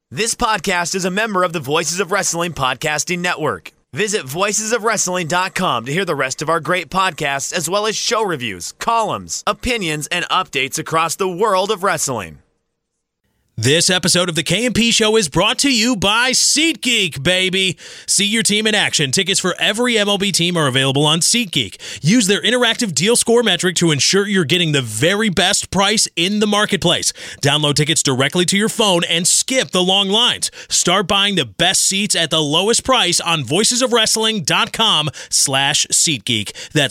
This podcast is a member of the Voices of Wrestling Podcasting Network. Visit voicesofwrestling.com to hear the rest of our great podcasts, as well as show reviews, columns, opinions, and updates across the world of wrestling. This episode of the K&P Show is brought to you by SeatGeek, baby. See your team in action. Tickets for every MLB team are available on SeatGeek. Use their interactive deal score metric to ensure you're getting the very best price in the marketplace. Download tickets directly to your phone and skip the long lines. Start buying the best seats at the lowest price on voicesofwrestling.com/SeatGeek. That's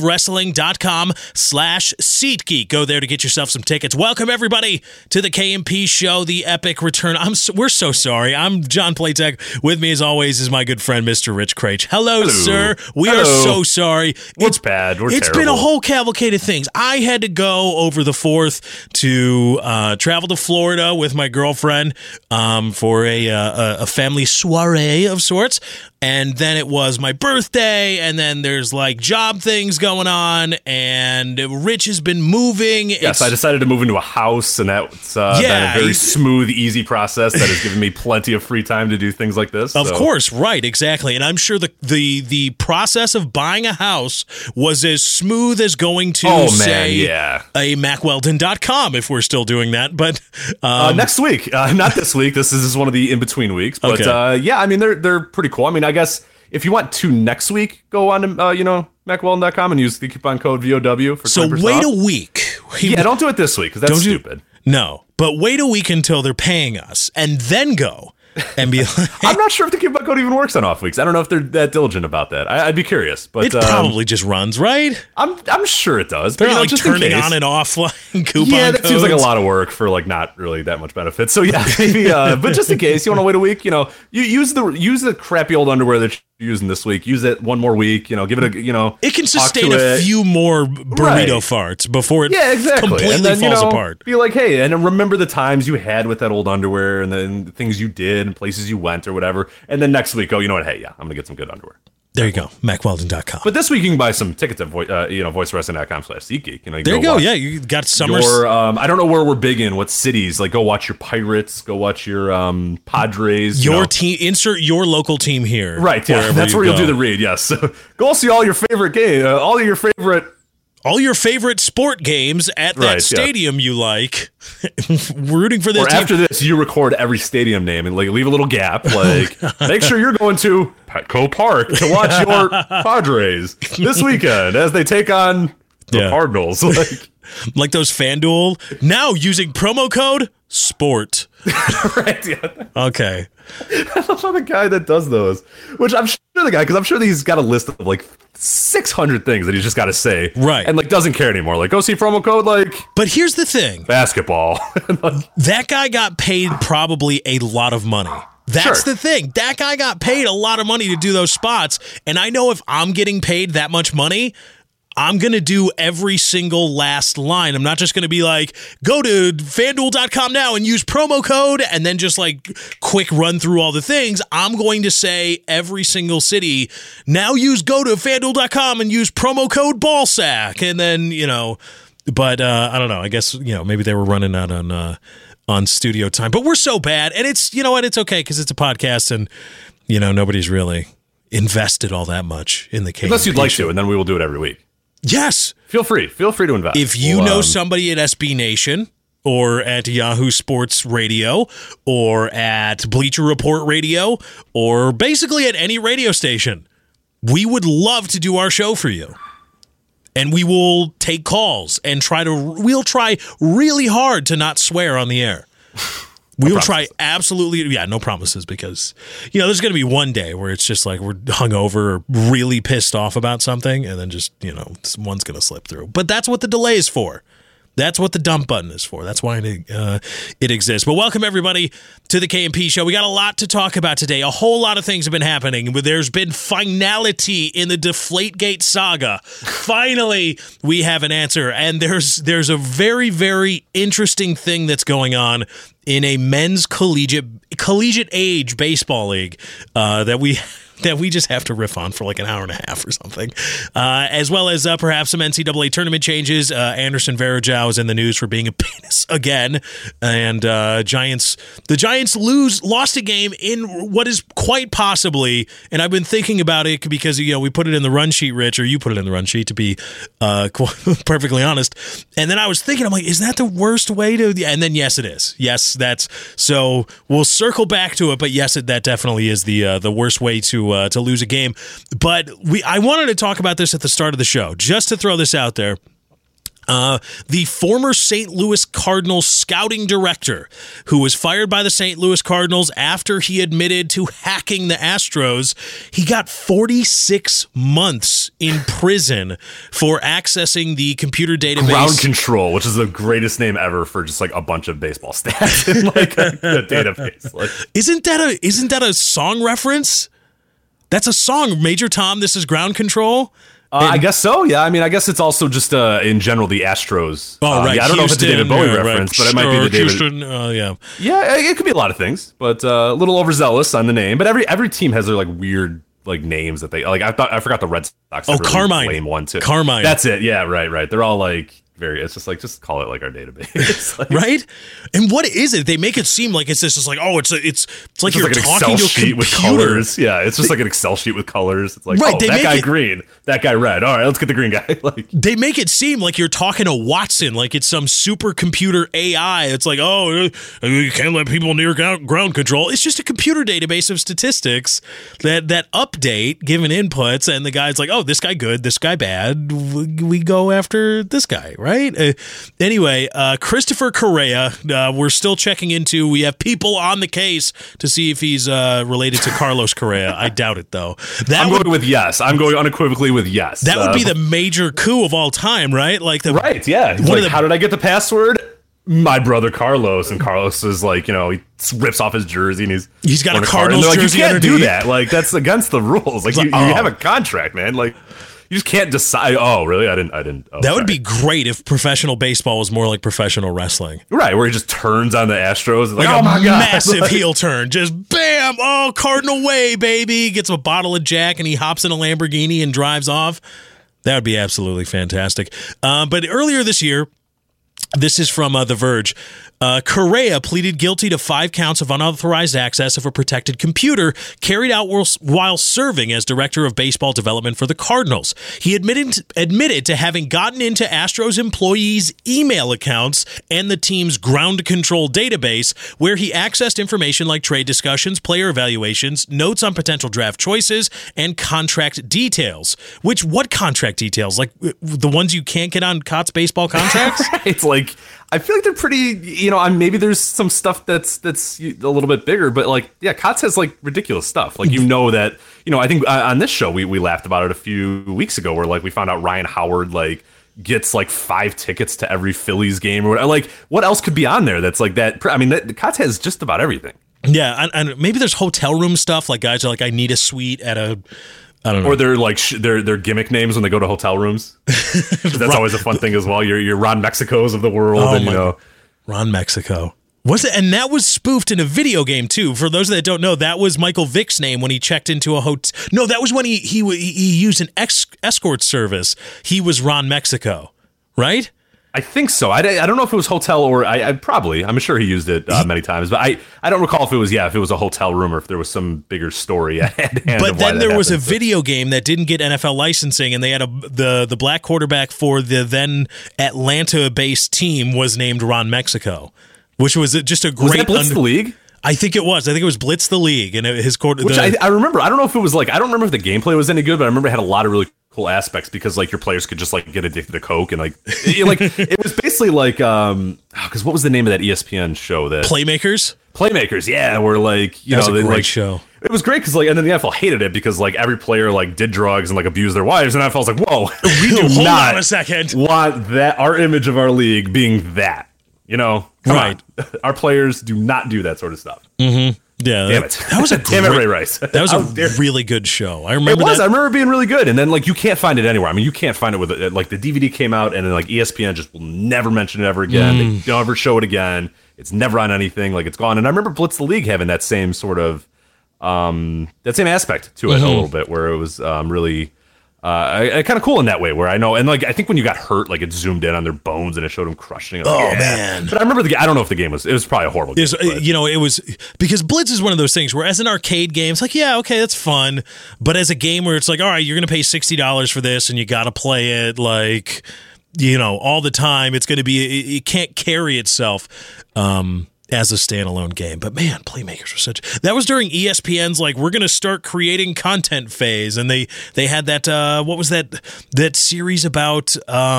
voicesofwrestling.com/SeatGeek. Go there to get yourself some tickets. Welcome, everybody, to the K&P Show. The epic return. We're so sorry. I'm John Platek. With me, as always, is my good friend, Mr. Rich Craich. Hello, sir. We are so sorry. It's bad. It's been a whole cavalcade of things. I had to go over the 4th to travel to Florida with my girlfriend for a family soiree of sorts. And then it was my birthday, and then there's like job things going on, and Rich has been moving. Yes, I decided to move into a house, and that's been a very smooth, easy process that has given me plenty of free time to do things like this. Of course, right, exactly. And I'm sure the process of buying a house was as smooth as going to, a MacWeldon.com, if we're still doing that. But next week, not this week. This is one of the in-between weeks. But okay. I mean, they're pretty cool. I mean, I guess if you want to next week, go on to MacWeldon.com and use the coupon code VOW for 10% So wait off. a week. Don't do it this week because that's stupid. No, but wait a week until they're paying us, and then go and be like... I'm not sure if the coupon code even works on off weeks. I don't know if they're that diligent about that. I'd be curious. But it probably just runs, right? I'm sure it does. They're but, like turning on and off coupon that codes. seems like a lot of work for like not really that much benefit. So yeah, maybe. But just in case you want to wait a week, you use the crappy old underwear that you're using this week. Use it one more week. Give it a It can sustain a few more burrito farts before it completely and then, falls apart. Be like, hey, and remember the times you had with that old underwear, and then the things you did and places you went or whatever. And then next week, you know what? Hey, I'm gonna get some good underwear. There you go, MacWeldon.com. But this week you can buy some tickets at voicewrestling.com/SeatGeek. There you go. Yeah, you got summers. I don't know where we're big in. What cities? Like, go watch your Pirates. Go watch your Padres. Your team. Insert your local team here. Right. Yeah, that's where you'll do the read. Yes. So go see all your favorite game. All your favorite sport games at that stadium you like. Rooting for this team. After this, you record every stadium name and leave a little gap. Make sure you're going to Petco Park to watch your Padres this weekend as they take on the Cardinals. Like those FanDuel. Now using promo code SPORT. Right. Yeah. Okay. I love the guy that does those. Which I'm sure because I'm sure he's got a list of like 600 things that he's just got to say, right? And doesn't care anymore. Go see promo code But here's the thing: basketball. That guy got paid probably a lot of money. That's the thing. That guy got paid a lot of money to do those spots, and I know if I'm getting paid that much money, I'm going to do every single last line. I'm not just going to be like, go to FanDuel.com now and use promo code and then just quick run through all the things. I'm going to say every single city, now go to FanDuel.com and use promo code BALLSACK. And then, but I don't know. I guess, maybe they were running out on studio time. But we're so bad. And it's, it's okay because it's a podcast and, nobody's really invested all all that much in the case. Unless you'd like to, and then we will do it every week. Yes. Feel free to invest. If you know somebody at SB Nation or at Yahoo Sports Radio or at Bleacher Report Radio or basically at any radio station, we would love to do our show for you. And we will take calls and we'll try really hard to not swear on the air. We will try absolutely. Yeah, no promises because, there's going to be one day where it's just like we're hungover or really pissed off about something and then just, one's going to slip through. But that's what the delay is for. That's what the dump button is for. That's why it exists. But welcome, everybody, to the K&P Show. We got a lot to talk about today. A whole lot of things have been happening. There's been finality in the Deflategate saga. Finally, we have an answer. And there's a very, very interesting thing that's going on in a men's collegiate age baseball league that we just have to riff on for like an hour and a half or something, as well as perhaps some NCAA tournament changes. Anderson Varejao is in the news for being a penis again, and the Giants lost a game in what is quite possibly, and I've been thinking about it because we put it in the run sheet, Rich, or you put it in the run sheet to be perfectly honest, and then I was thinking, I'm like, is that the worst way to? And then yes, it is. Yes, that's so. We'll circle back to it, but yes, that definitely is the worst way to lose a game. But I wanted to talk about this at the start of the show, just to throw this out there. The former St. Louis Cardinals scouting director, who was fired by the St. Louis Cardinals after he admitted to hacking the Astros, he got 46 months in prison for accessing the computer database. Ground Control, which is the greatest name ever for just like a bunch of baseball stats in like a database. Like, isn't that a song reference? That's a song, Major Tom. This is Ground Control. I guess so. Yeah. I mean, I guess it's also just in general the Astros. Oh, right. Yeah, I don't know if it's a David Bowie reference, but it might be the David. Houston. Yeah. Yeah, it could be a lot of things, but a little overzealous on the name. But every team has their like weird like names that they like. I forgot the Red Sox. Oh, really Carmine. Lame one too. Carmine. That's it. Yeah. Right. They're all like. It's just call it like our database, like, right? And what is it? They make it seem like it's just like, oh, it's like you're like an talking Excel to a sheet computer. With colors. Yeah, it's just like an Excel sheet with colors. It's like, right, that guy green, that guy red. All right, let's get the green guy. Like, they make it seem like you're talking to Watson, like it's some supercomputer AI. It's like, oh, you can't let people near ground control. It's just a computer database of statistics that update given inputs, and the guy's like, oh, this guy good, this guy bad. We go after this guy, right? Anyway, Christopher Correa, we're still checking into. We have people on the case to see if he's related to Carlos Correa. I doubt it, though. I'm going with yes. I'm going unequivocally with yes. That would be the major coup of all time, right? Right, yeah. How did I get the password? My brother Carlos, and Carlos is like, he rips off his jersey and he's got a Cardinals jersey. You can't do that. Like, that's against the rules. Like, you have a contract, man. Like, you just can't decide. Oh, really? I didn't. Oh, that would be great if professional baseball was more like professional wrestling. Right, where he just turns on the Astros. Like, oh my God. Massive heel turn. Just bam. Oh, Cardinal way, baby. Gets a bottle of Jack and he hops in a Lamborghini and drives off. That would be absolutely fantastic. But earlier this year, this is from The Verge. Correa pleaded guilty to 5 counts of unauthorized access of a protected computer carried out while serving as director of baseball development for the Cardinals. He admitted to having gotten into Astros employees' email accounts and the team's ground control database, where he accessed information like trade discussions, player evaluations, notes on potential draft choices, and contract details. What contract details? Like the ones you can't get on Cots baseball contracts? It's like, I feel like they're pretty, maybe there's some stuff that's a little bit bigger, but like, yeah, Cots has like ridiculous stuff. Like, that, I think on this show, we laughed about it a few weeks ago where like we found out Ryan Howard like gets like 5 tickets to every Phillies game or whatever. Like, what else could be on there that's like that? I mean, the Cots has just about everything. Yeah. And maybe there's hotel room stuff. Like guys are like, I need a suite at a, I don't know. Or they're like their gimmick names when they go to hotel rooms. That's always a fun thing as well. Your Ron Mexicos of the world, Ron Mexico. Was it? And that was spoofed in a video game too. For those that don't know, that was Michael Vick's name when he checked into a hotel. No, that was when he used an escort service. He was Ron Mexico, right? I think so. I don't know if it was hotel or I'm sure he used it many times, but I don't recall if it was a hotel room or if there was some bigger story at hand. But then there was a video game that didn't get NFL licensing, and they had the black quarterback for the then Atlanta-based team was named Ron Mexico, which was just a great. Was that Blitz the League? I think it was. I think it was Blitz the League, and his quarter. Which I remember. I don't know if it was like. I don't remember if the gameplay was any good, but I remember it had a lot of really cool aspects because like your players could just like get addicted to coke and like it was basically like because what was the name of that ESPN show that Playmakers, yeah, where like that was a great show. It was great because like, and then the NFL hated it because like every player like did drugs and like abused their wives, and the NFL was like, whoa, we do Hold not on a second. want that our image of our league being that, Come on. Our players do not do that sort of stuff. Mm-hmm. Yeah, damn it! That was a damn it, Ray Rice. That was a really good show. I remember. I remember it being really good, and then like you can't find it anywhere. I mean, you can't find it with like the DVD came out, and then like ESPN just will never mention it ever again. They don't ever show it again. It's never on anything. Like, it's gone. And I remember Blitz the League having that same sort of that same aspect to it a little bit, where it was really kind of cool in that way. Where I know, and like I think when you got hurt, like it zoomed in on their bones and it showed them crushing. Like, man! But I remember I don't know if the game was. It was probably a horrible game. It was because Blitz is one of those things where, as an arcade game, it's like, yeah, okay, that's fun. But as a game where it's like, all right, you're going to pay $60 for this, and you got to play it like, all the time. It's going to be, it can't carry itself as a standalone game. But man, Playmakers were that was during ESPN's like, we're going to start creating content phase. And they had that, what was that series about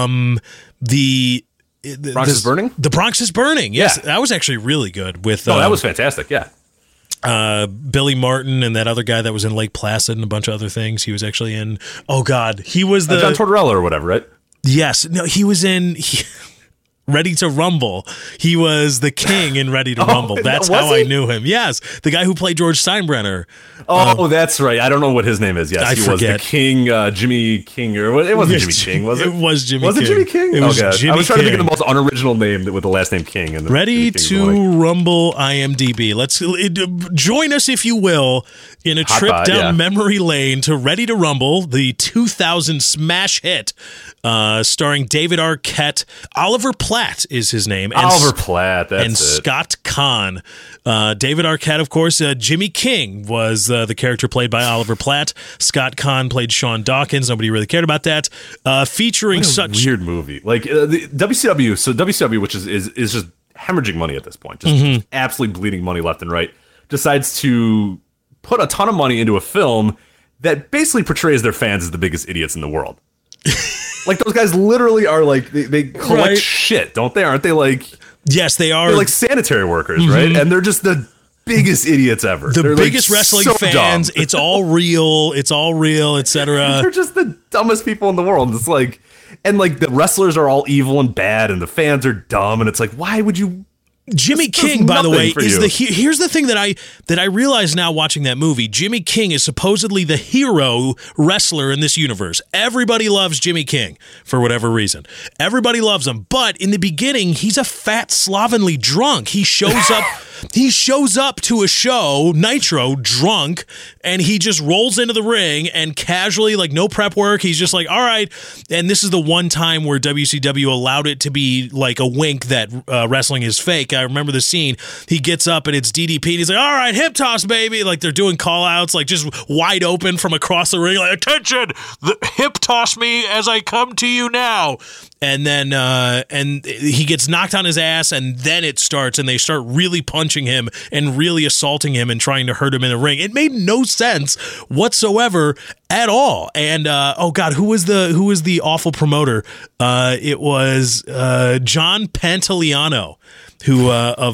the Bronx is Burning? The Bronx is Burning. Yes. Yeah. That was actually really good with, that was fantastic. Yeah. Billy Martin and that other guy that was in Lake Placid and a bunch of other things. He was actually in, he was the John Tortorella or whatever, right? Yes. No, he was in Ready to Rumble. He was the king in Ready to Rumble. That's how I knew him. Yes. The guy who played George Steinbrenner. That's right. I don't know what his name is. Yes, he was the king, Jimmy King, or it wasn't Jimmy King, was it? It was Jimmy King. Was it Jimmy King? It was Jimmy I was trying to think of the most unoriginal name with the last name King. And Ready to Rumble IMDb. Let's join us, if you will, in a trip down memory lane to Ready to Rumble, the 2000 smash hit, starring David Arquette. Oliver Platt is his name. Oliver Platt, that's and it. Scott Kahn. David Arquette, of course. Jimmy King was the character played by Oliver Platt. Scott Kahn played Sean Dawkins. Nobody really cared about that. Featuring such weird movie, like the WCW. So WCW, which is just hemorrhaging money at this point, just absolutely bleeding money left and right, decides to put a ton of money into a film that basically portrays their fans as the biggest idiots in the world. Like, those guys literally are like, they collect shit, don't they? Aren't they like... Yes, they are. They're like sanitary workers, right? And they're just the biggest idiots ever. They're biggest wrestling fans. Dumb. It's all real, etc. They're just the dumbest people in the world. It's like... And like, the wrestlers are all evil and bad, and the fans are dumb, and it's like, why would you... Jimmy King, by the way, is here's the thing that I realize now watching that movie. Jimmy King is supposedly the hero wrestler in this universe. Everybody loves Jimmy King for whatever reason. Everybody loves him, but in the beginning, he's a fat, slovenly drunk. He shows up. He shows up to a show, Nitro, drunk, and he just rolls into the ring and casually, like, no prep work, he's just like, all right. And this is the one time where WCW allowed it to be like a wink that wrestling is fake. I remember the scene. He gets up and it's DDP, and he's like, all right, hip toss, baby. Like, they're doing call outs, like, just wide open from across the ring, like, attention, hip toss me as I come to you now. And then and he gets knocked on his ass, and then it starts, and they start really punching him and really assaulting him and trying to hurt him in the ring. It made no sense whatsoever at all. And who was the awful promoter? It was John Pantoliano, who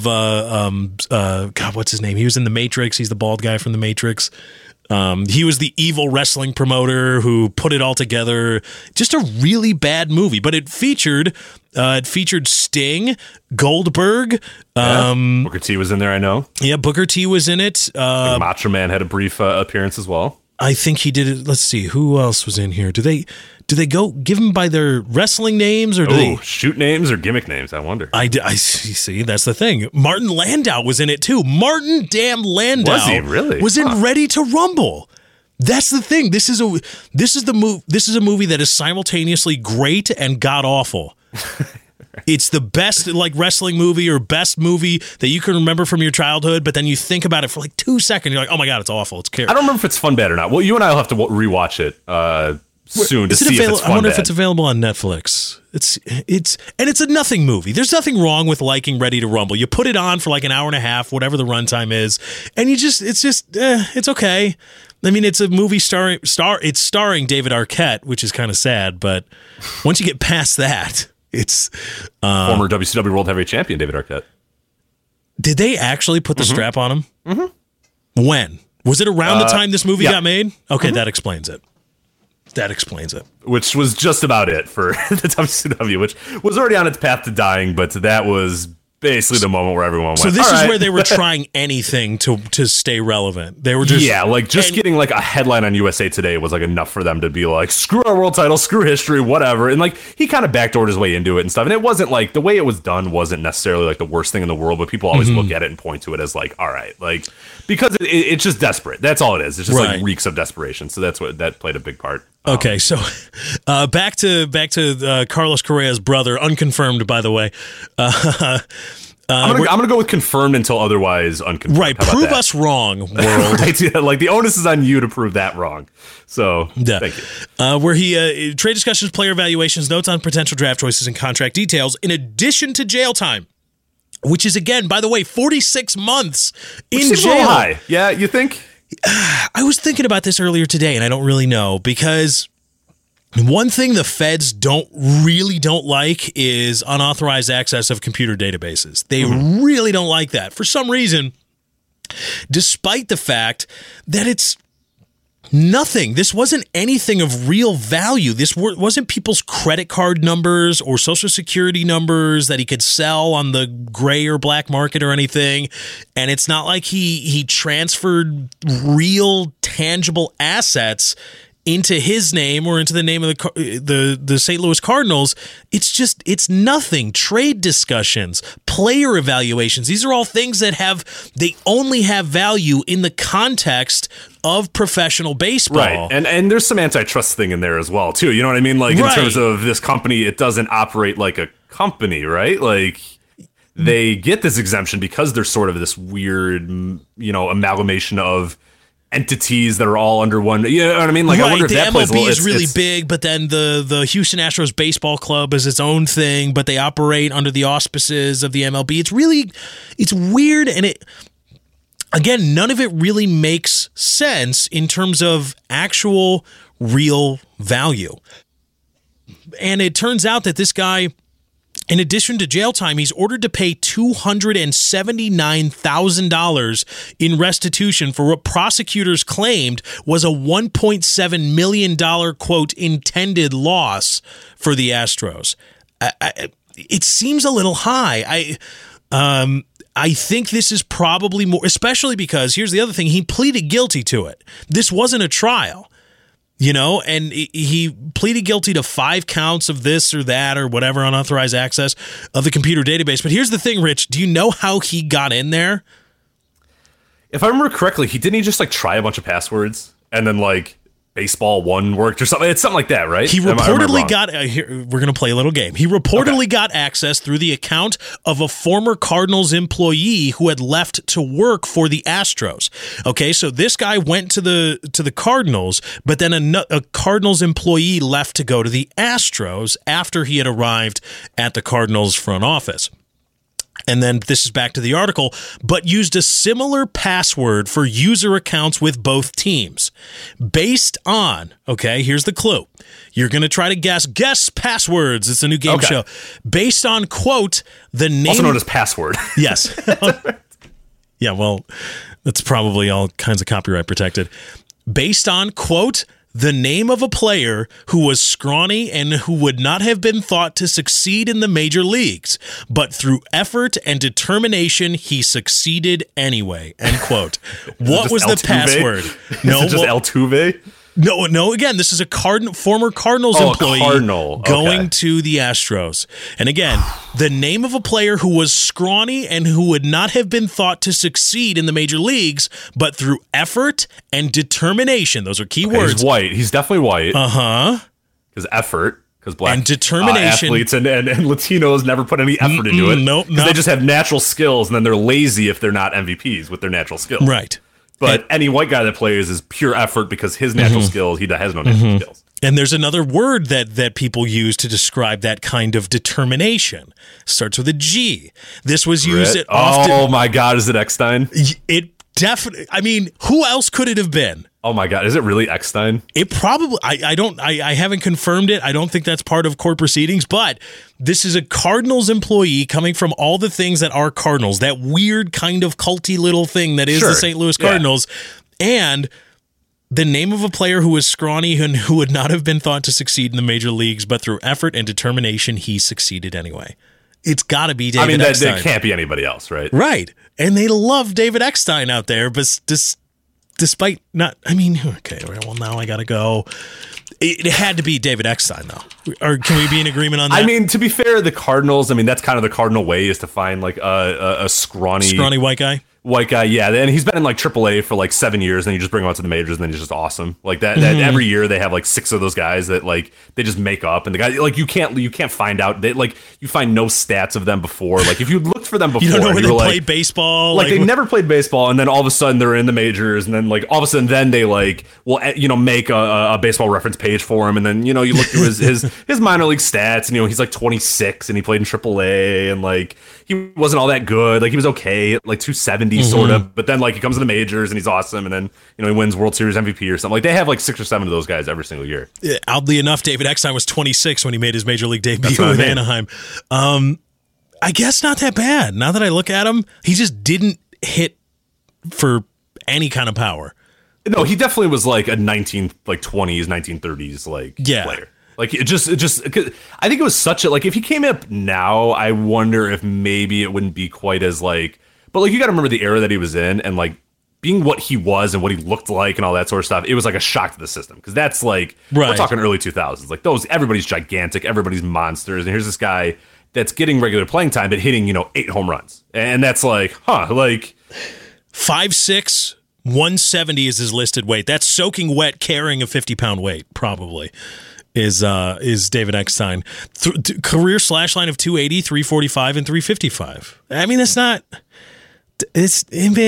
God, what's his name? He was in The Matrix. He's the bald guy from The Matrix. He was the evil wrestling promoter who put it all together. Just a really bad movie, but it featured Sting, Goldberg. Booker T was in there, I know. Yeah, Booker T was in it. Macho Man had a brief appearance as well. I think he did it. Let's see, who else was in here? Do they go give them by their wrestling names, or do they shoot names or gimmick names? I wonder. I see. That's the thing. Martin Landau was in it too. Martin damn Landau was he really? Was in Ready to Rumble. That's the thing. This is a movie that is simultaneously great and god awful. It's the best like wrestling movie or best movie that you can remember from your childhood, but then you think about it for like 2 seconds, you're like, oh my god, it's awful. It's terrible. I don't remember if it's fun bad or not. Well, you and I will have to rewatch it soon to see if it's fun. I wonder if it's available on Netflix. It's a nothing movie. There's nothing wrong with liking Ready to Rumble. You put it on for like an hour and a half, whatever the runtime is, and it's okay. I mean, it's a movie starring David Arquette, which is kind of sad, but once you get past that, it's former WCW World Heavyweight Champion David Arquette. Did they actually put the strap on him? Mm-hmm. When? Was it around the time this movie got made? Okay, that explains it. Which was just about it for the WCW, which was already on its path to dying, but that was basically the moment where everyone went. So this is where they were trying anything to stay relevant. They were just getting like a headline on USA Today was like enough for them to be like, screw our world title, screw history, whatever. And like he kind of backdoored his way into it and stuff. And it wasn't like the way it was done wasn't necessarily like the worst thing in the world, but people always look at it and point to it as like, all right, like because it's just desperate. That's all it is. It's just like reeks of desperation. So that played a big part. Okay, so back to Carlos Correa's brother, unconfirmed, by the way. I'm gonna go with confirmed until otherwise unconfirmed. Right, prove us wrong, world. Right, yeah, like the onus is on you to prove that wrong. So, thank you. Where he trade discussions, player evaluations, notes on potential draft choices, and contract details, in addition to jail time. Which is, again, by the way, 46 months in jail. High. Yeah, you think? I was thinking about this earlier today, and I don't really know, because one thing the feds don't like is unauthorized access of computer databases. They really don't like that for some reason, despite the fact that it's nothing. This wasn't anything of real value. This wasn't people's credit card numbers or social security numbers that he could sell on the gray or black market or anything. And it's not like he transferred real tangible assets into his name or into the name of the St. Louis Cardinals. It's nothing. Trade discussions, player evaluations. These are all things that they only have value in the context of professional baseball. Right. And there's some antitrust thing in there as well, too. You know what I mean? Like in terms of this company, it doesn't operate like a company, right? Like they get this exemption because they're sort of this weird, amalgamation of entities that are all under one. You know what I mean? Like I wonder if that plays a role. The MLB is really big, but then the Houston Astros baseball club is its own thing, but they operate under the auspices of the MLB. It's weird, and again, none of it really makes sense in terms of actual real value. And it turns out that this guy, in addition to jail time, he's ordered to pay $279,000 in restitution for what prosecutors claimed was a $1.7 million, quote, intended loss for the Astros. It seems a little high. I think this is probably more, especially because, here's the other thing, he pleaded guilty to it. This wasn't a trial. And he pleaded guilty to 5 counts of this or that or whatever, unauthorized access of the computer database. But here's the thing, Rich. Do you know how he got in there? If I remember correctly, didn't he just try a bunch of passwords and then baseball 1 worked or something? It's something like that, right? He reportedly got, here, we're going to play a little game. He reportedly got access through the account of a former Cardinals employee who had left to work for the Astros. Okay, so this guy went to the Cardinals, but then a Cardinals employee left to go to the Astros after he had arrived at the Cardinals front office. And then this is back to the article, but used a similar password for user accounts with both teams. Based on, okay, here's the clue. You're going to try to guess passwords. It's a new game show. Based on, quote, the name. Also known as password. Yes. Yeah, well, that's probably all kinds of copyright protected. Based on, quote, the name of a player who was scrawny and who would not have been thought to succeed in the major leagues, but through effort and determination, he succeeded anyway, end quote. What was the password? No, just Altuve? No. Again, this is a former Cardinals employee going to the Astros. And again, the name of a player who was scrawny and who would not have been thought to succeed in the major leagues, but through effort and determination. Those are key words. He's white. He's definitely white. Because effort. Because black and determination. Athletes and Latinos never put any effort into it. Nope. They just have natural skills, and then they're lazy if they're not MVPs with their natural skills. Right. But any white guy that plays is pure effort because his natural skills, he has no natural skills. And there's another word that people use to describe that kind of determination. Starts with a G. This was used at often. Oh my God, is it Eckstein? It definitely. I mean, who else could it have been? Oh my God, is it really Eckstein? It probably. I haven't confirmed it. I don't think that's part of court proceedings. But this is a Cardinals employee coming from all the things that are Cardinals. That weird kind of culty little thing that is the St. Louis Cardinals, and the name of a player who was scrawny and who would not have been thought to succeed in the major leagues, but through effort and determination, he succeeded anyway. It's got to be David Eckstein. That can't be anybody else, right? Right. And they love David Eckstein out there, but despite not, I mean, okay, well, now I got to go. It had to be David Eckstein, though. Or can we be in agreement on that? I mean, to be fair, the Cardinals, I mean, that's kind of the Cardinal way, is to find like a scrawny white guy. White guy, yeah, and he's been in like AAA for like 7 years, and you just bring him out to the majors, and then he's just awesome. Like that every year they have like 6 of those guys that like they just make up, and the guy like you can't find out. They like you find no stats of them before. Like if you looked for them before, you don't know when they like, played baseball. Like they never played baseball, and then all of a sudden they're in the majors, and then like all of a sudden then they like will make a baseball reference page for him, and then you look through his minor league stats, and he's like 26, and he played in AAA, and like he wasn't all that good. Like he was okay at like 270 sort of, but then like he comes to the majors and he's awesome, and then he wins World Series MVP or something. Like they have like 6 or 7 of those guys every single year. Oddly enough, David Eckstein was 26 when he made his major league debut with Anaheim. I guess not that bad. Now that I look at him, he just didn't hit for any kind of power. No, he definitely was like a 20s, 1930s player. Like it just I think it was such a, like, if he came up now, I wonder if maybe it wouldn't be quite as like, but like you got to remember the era that he was in, and like being what he was and what he looked like and all that sort of stuff. It was like a shock to the system, because that's like we're talking early 2000s. Like everybody's gigantic, everybody's monsters, and here's this guy that's getting regular playing time but hitting 8 home runs, and that's like like 5'6". 170 is his listed weight. That's soaking wet, carrying a 50-pound weight, probably, is David Eckstein. Career slash line of 280, 345, and 355. I mean, that's not... It's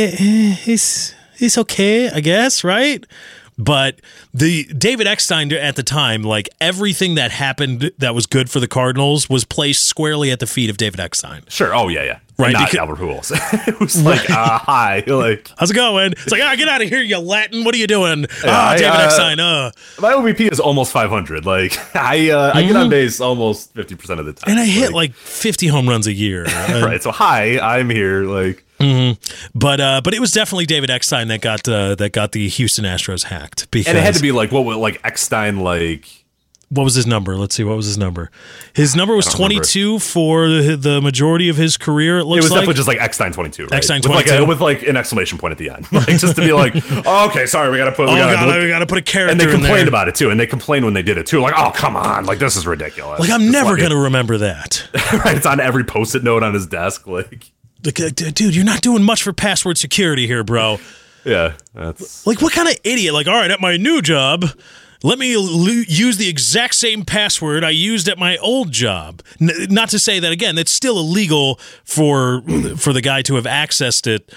okay, I guess, right? But the David Eckstein at the time, like everything that happened that was good for the Cardinals was placed squarely at the feet of David Eckstein. Sure. Oh, yeah. Right, not Albert Pujols. It was like, hi. Like, how's it going? It's like, get out of here, you Latin. What are you doing? David Eckstein. My OBP is almost 500. Like, I get on base almost 50% of the time. And I hit like 50 home runs a year. Right. So, hi, I'm here. Like, but it was definitely David Eckstein that got the Houston Astros hacked. Because, and it had to be like, what, like Eckstein, like. What was his number? Let's see. What was his number? His number was 22 for the majority of his career. It looks like. Definitely just like Eckstein 22, right? Eckstein 22. With like an exclamation point at the end. Like, just to be like, oh, okay, sorry, we got to put. We got to put a character in there. And they complained about it too. And they complained when they did it too. Like, oh, come on. Like, this is ridiculous. Like, I'm never going to remember that. Right. It's on every Post-it note on his desk. Like, dude, you're not doing much for password security here, bro. Yeah. That's like, what kind of idiot? Like, all right, at my new job, let me use the exact same password I used at my old job. Not to say that, again, that's still illegal for the guy to have accessed it,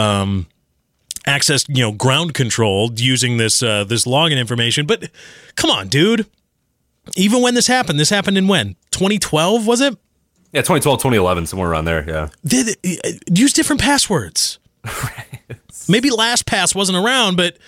ground control using this login information. But come on, dude. Even when this happened in when? 2012, was it? Yeah, 2012, 2011, somewhere around there, yeah. Use different passwords. Maybe LastPass wasn't around, but...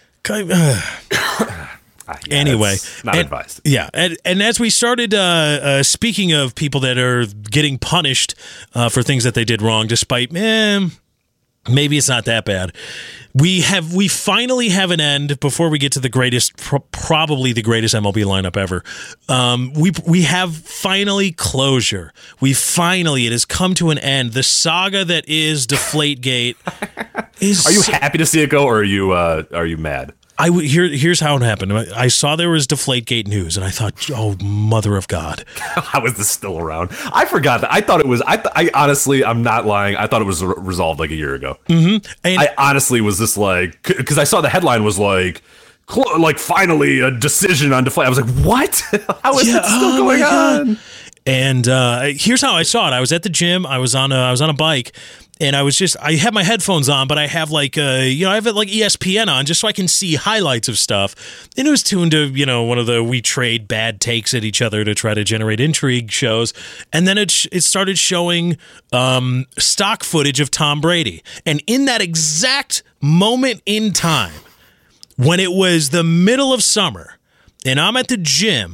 anyway, not advised. Yeah, and as we started speaking of people that are getting punished for things that they did wrong, despite maybe it's not that bad. We finally have an end before we get to the greatest, probably the greatest MLB lineup ever. We have finally closure. It has come to an end. The saga that is Deflategate is. Are you happy to see it go, or are you mad? Here's how it happened. I saw there was Deflategate news, and I thought, oh, mother of God. How is this still around? I forgot that. I thought it was, I honestly, I'm not lying, I thought it was resolved like a year ago. Mm-hmm. And I honestly was just like, because I saw the headline was like finally a decision on Deflate. I was like, what? How is it still going on? And here's how I saw it. I was at the gym. I was on a bike. And I had my headphones on, but I have I have it like ESPN on just so I can see highlights of stuff. And it was tuned to, one of the we trade bad takes at each other to try to generate intrigue shows. And then it started showing stock footage of Tom Brady. And in that exact moment in time, when it was the middle of summer and I'm at the gym,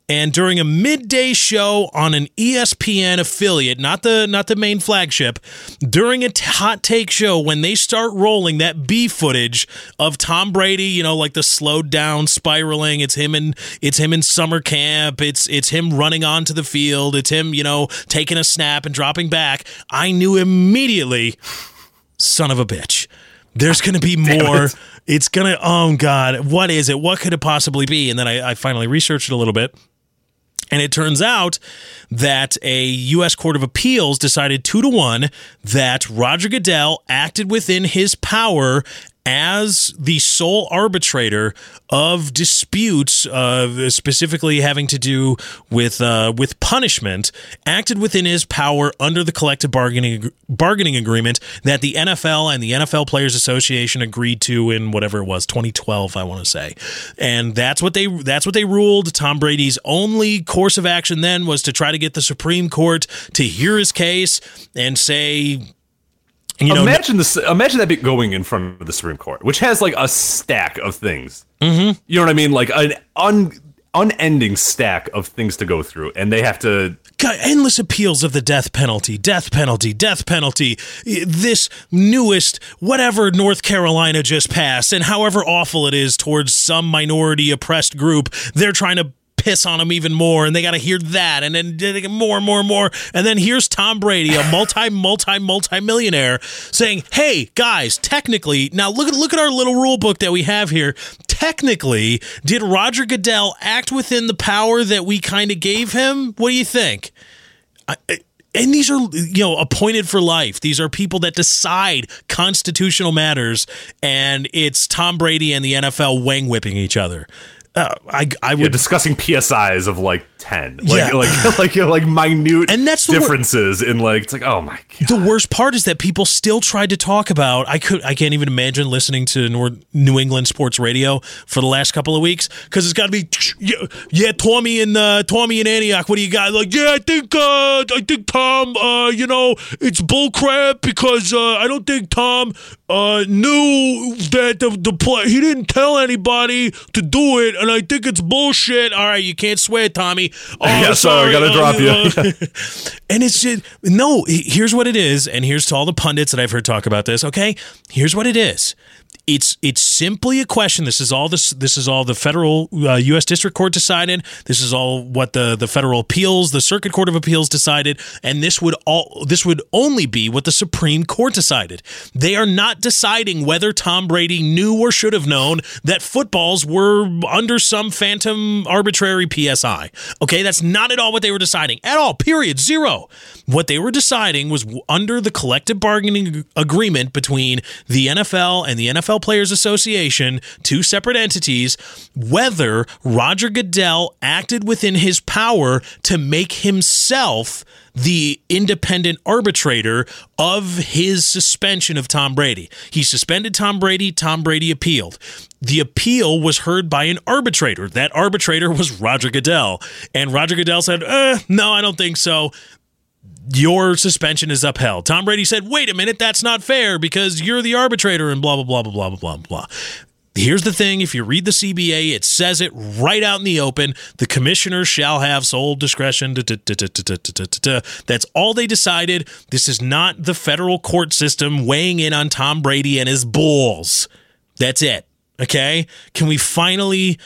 And during a midday show on an ESPN affiliate, not the main flagship, during a hot take show, when they start rolling that B footage of Tom Brady, like the slowed down spiraling, it's him in summer camp, it's him running onto the field, it's him, taking a snap and dropping back, I knew immediately, son of a bitch. There's going to be more. It's going to, oh, God, what is it? What could it possibly be? And then I finally researched it a little bit. And it turns out that a U.S. Court of Appeals decided 2-1 that Roger Goodell acted within his power as the sole arbitrator of disputes, specifically having to do with punishment, acted within his power under the collective bargaining agreement that the NFL and the NFL Players Association agreed to in whatever it was, 2012, I want to say. And that's what they ruled. Tom Brady's only course of action then was to try to get the Supreme Court to hear his case and say, imagine that going in front of the Supreme Court, which has like a stack of things. Mm-hmm. You know what I mean? Like an unending stack of things to go through, and they have to... God, endless appeals of the death penalty, this newest whatever North Carolina just passed, and however awful it is towards some minority oppressed group, they're trying to piss on him even more, and they got to hear that, and then they get more, and then here's Tom Brady, a multi-millionaire, saying, "Hey guys, technically, now look at our little rule book that we have here. Technically, did Roger Goodell act within the power that we kind of gave him? What do you think?" And these are, appointed for life. These are people that decide constitutional matters, and it's Tom Brady and the NFL wang whipping each other. I would discussing PSIs of like 10, like minute and that's differences in like, it's like, oh my God. The worst part is that people still tried to talk about. I can't even imagine listening to New England sports radio for the last couple of weeks, because it's got to be Tommy and Antioch. What do you got? Like, I think Tom, it's bullcrap because I don't think Tom knew that the play. He didn't tell anybody to do it, and I think it's bullshit. All right, you can't swear, Tommy. Sorry, I gotta drop you. And it's just, no, here's what it is, and here's to all the pundits that I've heard talk about this, okay? Here's what it is. It's simply a question. This is all the federal U.S. District Court decided. This is all what the federal appeals, the Circuit Court of Appeals decided, and this would only be what the Supreme Court decided. They are not deciding whether Tom Brady knew or should have known that footballs were under some phantom arbitrary PSI. Okay, that's not at all what they were deciding at all. Period. Zero. What they were deciding was under the collective bargaining agreement between the NFL and the NFL Players Association, two separate entities, whether Roger Goodell acted within his power to make himself the independent arbitrator of his suspension of Tom Brady. He suspended Tom Brady. Tom Brady appealed. The appeal was heard by an arbitrator. That arbitrator was Roger Goodell. And Roger Goodell said, no, I don't think so. Your suspension is upheld. Tom Brady said, wait a minute, that's not fair because you're the arbitrator and blah, blah, blah, blah, blah, blah, blah. Here's the thing. If you read the CBA, it says it right out in the open. The commissioner shall have sole discretion. That's all they decided. This is not the federal court system weighing in on Tom Brady and his balls. That's it. Okay? Can we finally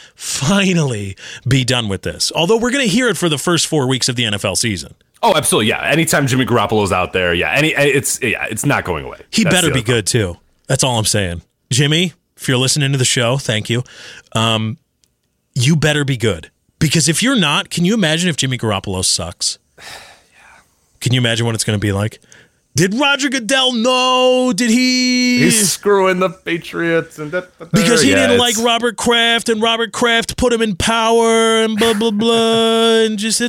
be done with this? Although we're going to hear it for the first 4 weeks of the NFL season. Oh, absolutely. Yeah. Anytime Jimmy Garoppolo's out there, it's not going away. He better be good too. That's all I'm saying. Jimmy, if you're listening to the show, thank you. You better be good. Because if you're not, can you imagine if Jimmy Garoppolo sucks? Yeah. Can you imagine what it's going to be like? Did Roger Goodell know? Did he? He's screwing the Patriots and because he didn't like Robert Kraft, and Robert Kraft put him in power, and blah blah blah, and just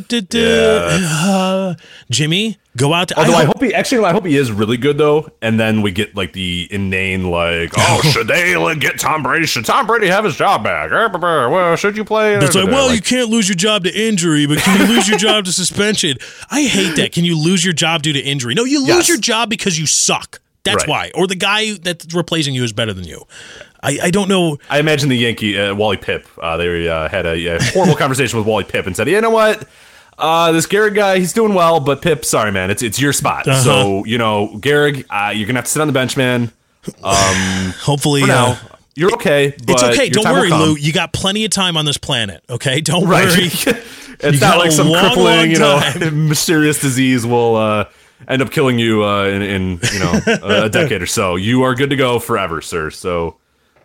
Jimmy, go out. I hope he is really good though, and then we get like the inane should they get Tom Brady? Should Tom Brady have his job back? Well, should you play? It's you can't lose your job to injury, but can you lose your job to suspension? I hate that. Can you lose your job due to injury? No, you lose your job because you suck. That's why. Or the guy that's replacing you is better than you. I don't know. I imagine the Yankee, Wally Pipp, they had a horrible conversation with Wally Pipp and said, you know what? This Gehrig guy, he's doing well, but Pipp, sorry, man, it's your spot. So, Gehrig, you're going to have to sit on the bench, man. Hopefully, for now, you're okay. But it's okay. Don't worry, Lou. You got plenty of time on this planet, okay? Don't worry. It's not like some crippling, mysterious disease will end up killing you in a decade or so. You are good to go forever, sir. So,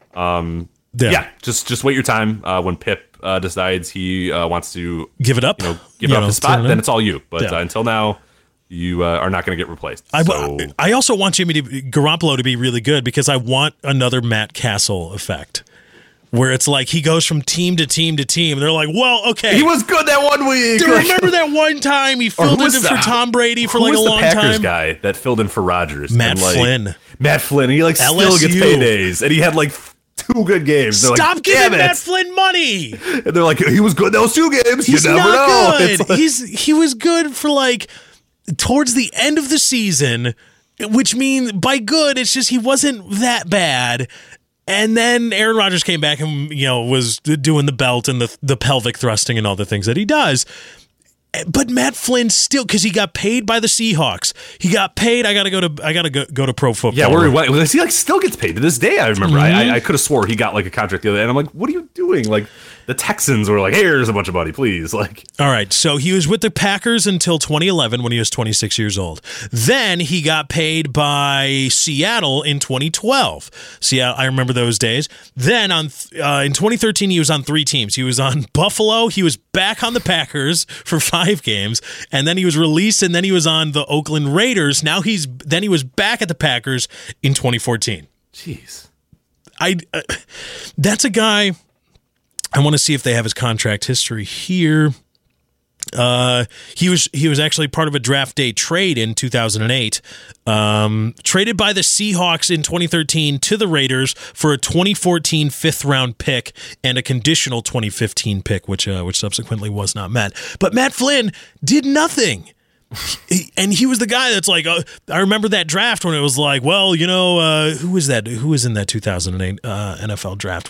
just wait your time. When Pipp decides he wants to give it up, give up his spot, then it's all you. But until now, you are not going to get replaced. I also want Garoppolo to be really good because I want another Matt Castle effect. Where it's like he goes from team to team to team. They're like, well, okay. He was good that 1 week. Remember that one time he filled in for Tom Brady for like a long time? Who was the Packers guy that filled in for Rodgers? Matt Flynn. Matt Flynn. He still gets paydays. And he had 2 good games. Stop giving Matt Flynn money. And they're like, he was good those 2 games. He's you never know. Good. He was good for towards the end of the season, which means by good, it's just he wasn't that bad. And then Aaron Rodgers came back and, was doing the belt and the pelvic thrusting and all the things that he does. But Matt Flynn still, because he got paid by the Seahawks. He got paid. I gotta go to pro football. Yeah, where he went. He still gets paid to this day. I remember. Mm-hmm. I could have swore he got a contract the other day. And I'm like, what are you doing? The Texans were like, hey, here's a bunch of money, please. All right. So he was with the Packers until 2011 when he was 26 years old. Then he got paid by Seattle in 2012. Seattle, I remember those days. Then in 2013, he was on 3 teams. He was on Buffalo. He was back on the Packers for 5 games. And then he was released, and then he was on the Oakland Raiders. Then he was back at the Packers in 2014. Jeez. That's a guy... I want to see if they have his contract history here. He was actually part of a draft day trade in 2008, traded by the Seahawks in 2013 to the Raiders for a 2014 5th-round pick and a conditional 2015 pick, which subsequently was not met. But Matt Flynn did nothing. And he was the guy that's I remember that draft when it was who was that? Who was in that 2008 NFL draft?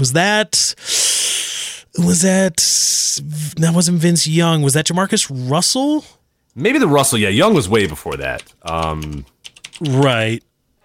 That wasn't Vince Young. Was that Jamarcus Russell? Maybe the Russell. Yeah, Young was way before that. Right.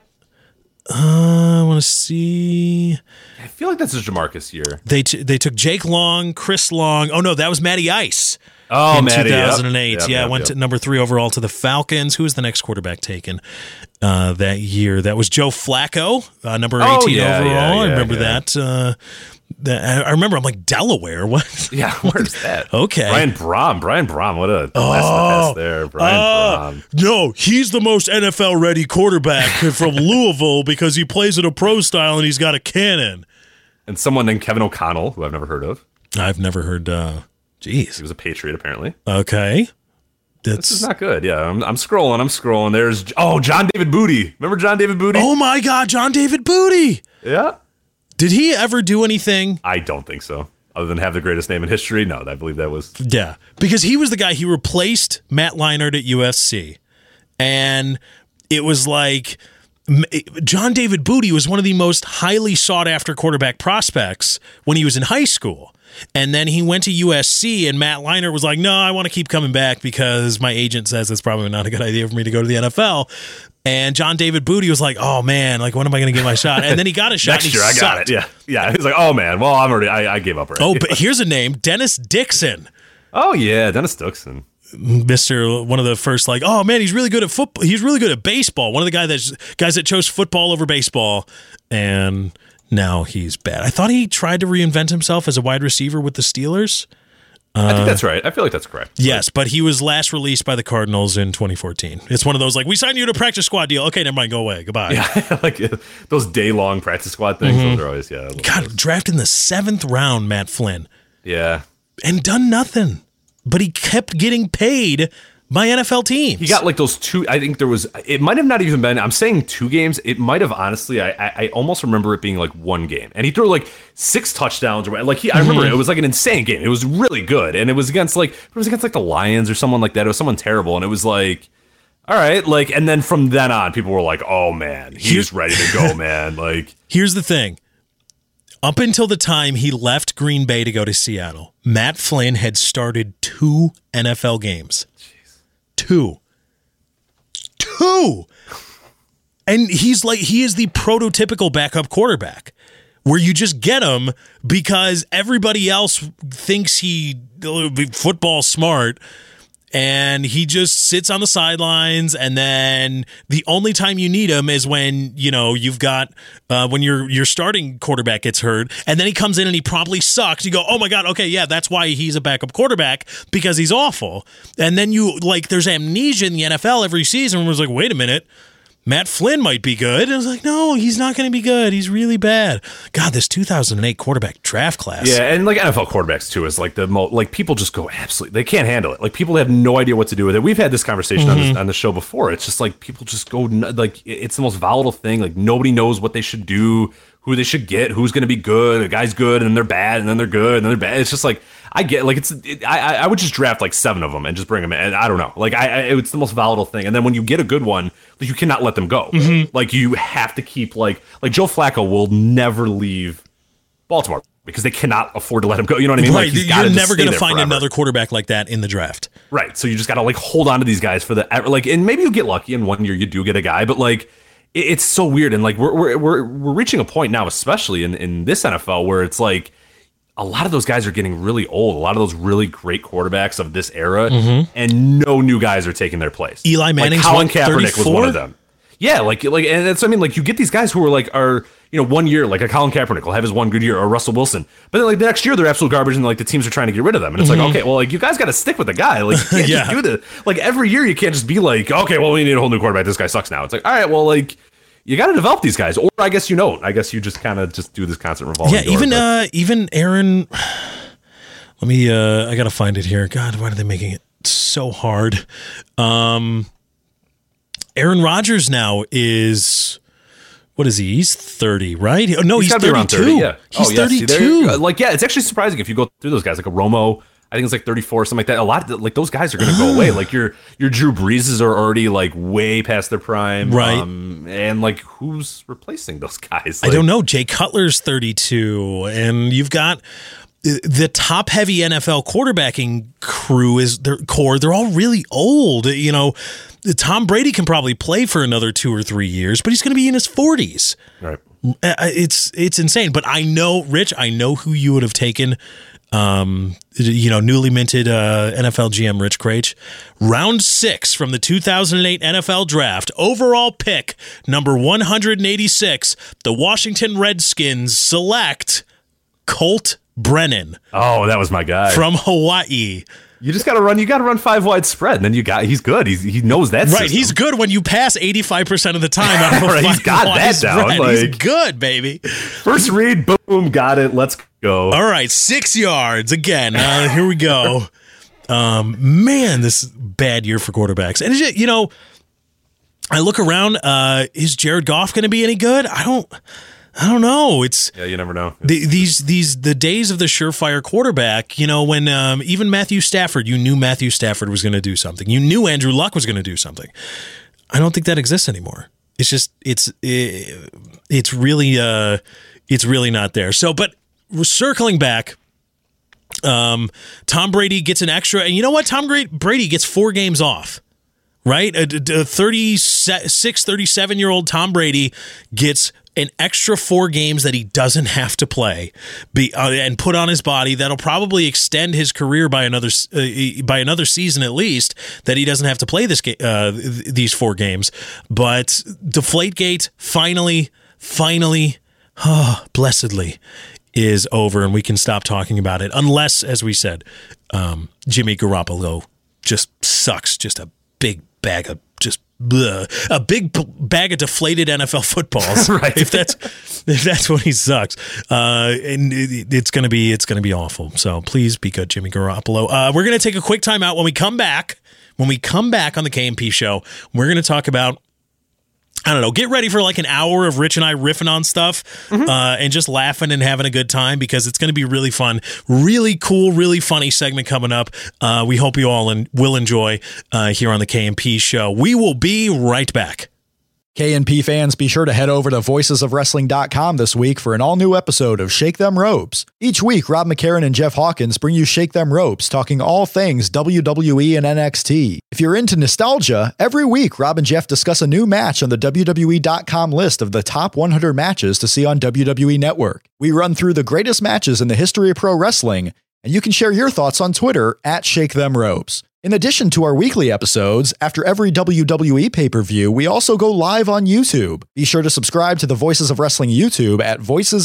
I want to see. I feel like that's a Jamarcus year. They took Jake Long, Chris Long. Oh no, that was Matty Ice. Oh, in Matty, 2008. Went to number 3 overall to the Falcons. Who was the next quarterback taken that year? That was Joe Flacco, number 18 overall. I remember that. I remember. I'm like, Delaware. What? Yeah, where's that? Okay, Brian Brom. What a pass there, Brian Brom. No, he's the most NFL ready quarterback from Louisville because he plays at a pro style and he's got a cannon. And someone named Kevin O'Connell, who I've never heard of. I've never heard. Jeez, he was a Patriot apparently. Okay. This is not good. Yeah, I'm scrolling. There's John David Booty. Remember John David Booty? Oh my God, John David Booty. Yeah. Did he ever do anything? I don't think so. Other than have the greatest name in history? No, I believe that was... Yeah, because he was the guy, he replaced Matt Leinart at USC. And it was John David Booty was one of the most highly sought-after quarterback prospects when he was in high school. And then he went to USC, and Matt Leinart was like, no, I want to keep coming back because my agent says it's probably not a good idea for me to go to the NFL. And John David Booty was like, oh, man, when am I going to get my shot? And then he got a shot. Next year, I got it. Yeah. Yeah. He's like, oh, man, well, I gave up already. Oh, but here's a name, Dennis Dixon. Oh, yeah, Dennis Dixon. One of the first, oh, man, he's really good at football. He's really good at baseball. One of the guys that chose football over baseball. And now he's bad. I thought he tried to reinvent himself as a wide receiver with the Steelers. I think that's right. I feel like that's correct. Yes, but he was last released by the Cardinals in 2014. It's one of those we signed you to a practice squad deal. Okay, never mind. Go away. Goodbye. Yeah, those day-long practice squad things. Mm-hmm. Those are always, God, drafted in the 7th round, Matt Flynn. Yeah. And done nothing. But he kept getting paid by NFL teams. He got those 2, I think it might have not even been, I'm saying 2 games. It might have, honestly, I almost remember it being 1 game. And he threw 6 touchdowns. I remember it was an insane game. It was really good. And it was against the Lions or someone like that. It was someone terrible. And it was all right. And then from then on, people were like, oh man, he's ready to go, man. Here's the thing. Up until the time he left Green Bay to go to Seattle, Matt Flynn had started 2 NFL games. Jeez. 2. And he is the prototypical backup quarterback where you just get him because everybody else thinks he football smart. And he just sits on the sidelines, and then the only time you need him is when you've got when your starting quarterback gets hurt, and then he comes in and he probably sucks. You go, oh my god, okay, yeah, that's why he's a backup quarterback, because he's awful. And then there's amnesia in the NFL every season. Where it's like, wait a minute, Matt Flynn might be good. And I was like, no, he's not going to be good. He's really bad. God, this 2008 quarterback draft class. Yeah, and NFL quarterbacks too is like people just go absolutely, they can't handle it. Like people have no idea what to do with it. We've had this conversation on the show before. It's just like people just go like it's the most volatile thing. Like nobody knows what they should do, who they should get, who's going to be good. A guy's good and then they're bad and then they're good and then they're bad. It's just like I get like I would just draft like 7 of them and just bring them in. I don't know. Like it's the most volatile thing. And then when you get a good one, like you cannot let them go. Like you have to keep like Joe Flacco will never leave Baltimore because they cannot afford to let him go. You know what I mean? Right. Like, you're never going to find another quarterback like that in the draft. Right. So you just got to like hold on to these guys for and maybe you'll get lucky in one year you do get a guy, but like it's so weird. And like we're reaching a point now, especially in this NFL, where it's like a lot of those guys are getting really old. A lot of those really great quarterbacks of this era, and no new guys are taking their place. Eli Manning's Colin Kaepernick was one of them. Yeah, like, and that's, I mean, like you get these guys who are 1 year, like a Colin Kaepernick will have his one good year, or Russell Wilson, but then like the next year they're absolute garbage, and like the teams are trying to get rid of them, and it's like, okay, well, like you guys got to stick with the guy. Like you can't just do this. Like every year you can't just be like, okay, well we need a whole new quarterback. This guy sucks now. It's like, all right, well, like you got to develop these guys, or I guess you don't. I guess you just kind of just do this constant revolving door. Even Aaron. Let me. I gotta find it here. God, why are they making it so hard? Aaron Rodgers now is. What is he? He's 30, right? No, he's 32. Around 30, yeah. He's 32. See, it's actually surprising if you go through those guys, like a Romo. I think it's like 34 or something like that. A lot of like those guys are going to go away. Like your Drew Breeses are already like way past their prime, right? And like who's replacing those guys? Like, I don't know. Jay Cutler's 32, and you've got the top heavy NFL quarterbacking crew is their core. They're all really old. Tom Brady can probably play for another 2 or 3 years, but he's going to be in his 40s. Right. It's insane. But I know, Rich, who you would have taken. Newly minted NFL GM Rich Kraetsch. Round 6 from the 2008 NFL Draft. Overall pick number 186. The Washington Redskins select Colt Brennan. Oh, that was my guy from Hawaii. You just got to run. You got to run 5 wide spread, and then he's good. He knows that. Right, system. He's good when you pass 85% of the time. Out of right, he's got that down. Like, he's good, baby. First read, boom, got it. Let's go. All right, 6 yards again. Here we go. Man, this is a bad year for quarterbacks. And I look around. Is Jared Goff going to be any good? I don't know. You never know. The days of the surefire quarterback, when even Matthew Stafford, you knew Matthew Stafford was going to do something. You knew Andrew Luck was going to do something. I don't think that exists anymore. It's just it's really not there. So, but circling back, Tom Brady gets an extra, and you know what? Tom Brady gets 4 games off. Right? A 37-year-old Tom Brady gets an extra 4 games that he doesn't have to play and put on his body. That'll probably extend his career by another season at least, that he doesn't have to play these 4 games. But Deflategate finally, blessedly, is over, and we can stop talking about it. Unless, as we said, Jimmy Garoppolo just sucks. Just a big bag of deflated NFL footballs. Right. If that's what he sucks, and it's gonna be awful. So please be good, Jimmy Garoppolo. We're gonna take a quick time out. When we come back on the KMP show, we're gonna talk about, I don't know, get ready for like an hour of Rich and I riffing on stuff and just laughing and having a good time, because it's going to be really fun, really cool, really funny segment coming up. We hope you all will enjoy here on the KMP show. We will be right back. K&P fans, be sure to head over to voicesofwrestling.com this week for an all-new episode of Shake Them Ropes. Each week, Rob McCarran and Jeff Hawkins bring you Shake Them Ropes, talking all things WWE and NXT. If you're into nostalgia, every week, Rob and Jeff discuss a new match on the WWE.com list of the top 100 matches to see on WWE Network. We run through the greatest matches in the history of pro wrestling, and you can share your thoughts on Twitter at Shake Them Ropes. In addition to our weekly episodes, after every WWE pay-per-view, we also go live on YouTube. Be sure to subscribe to the Voices of Wrestling YouTube at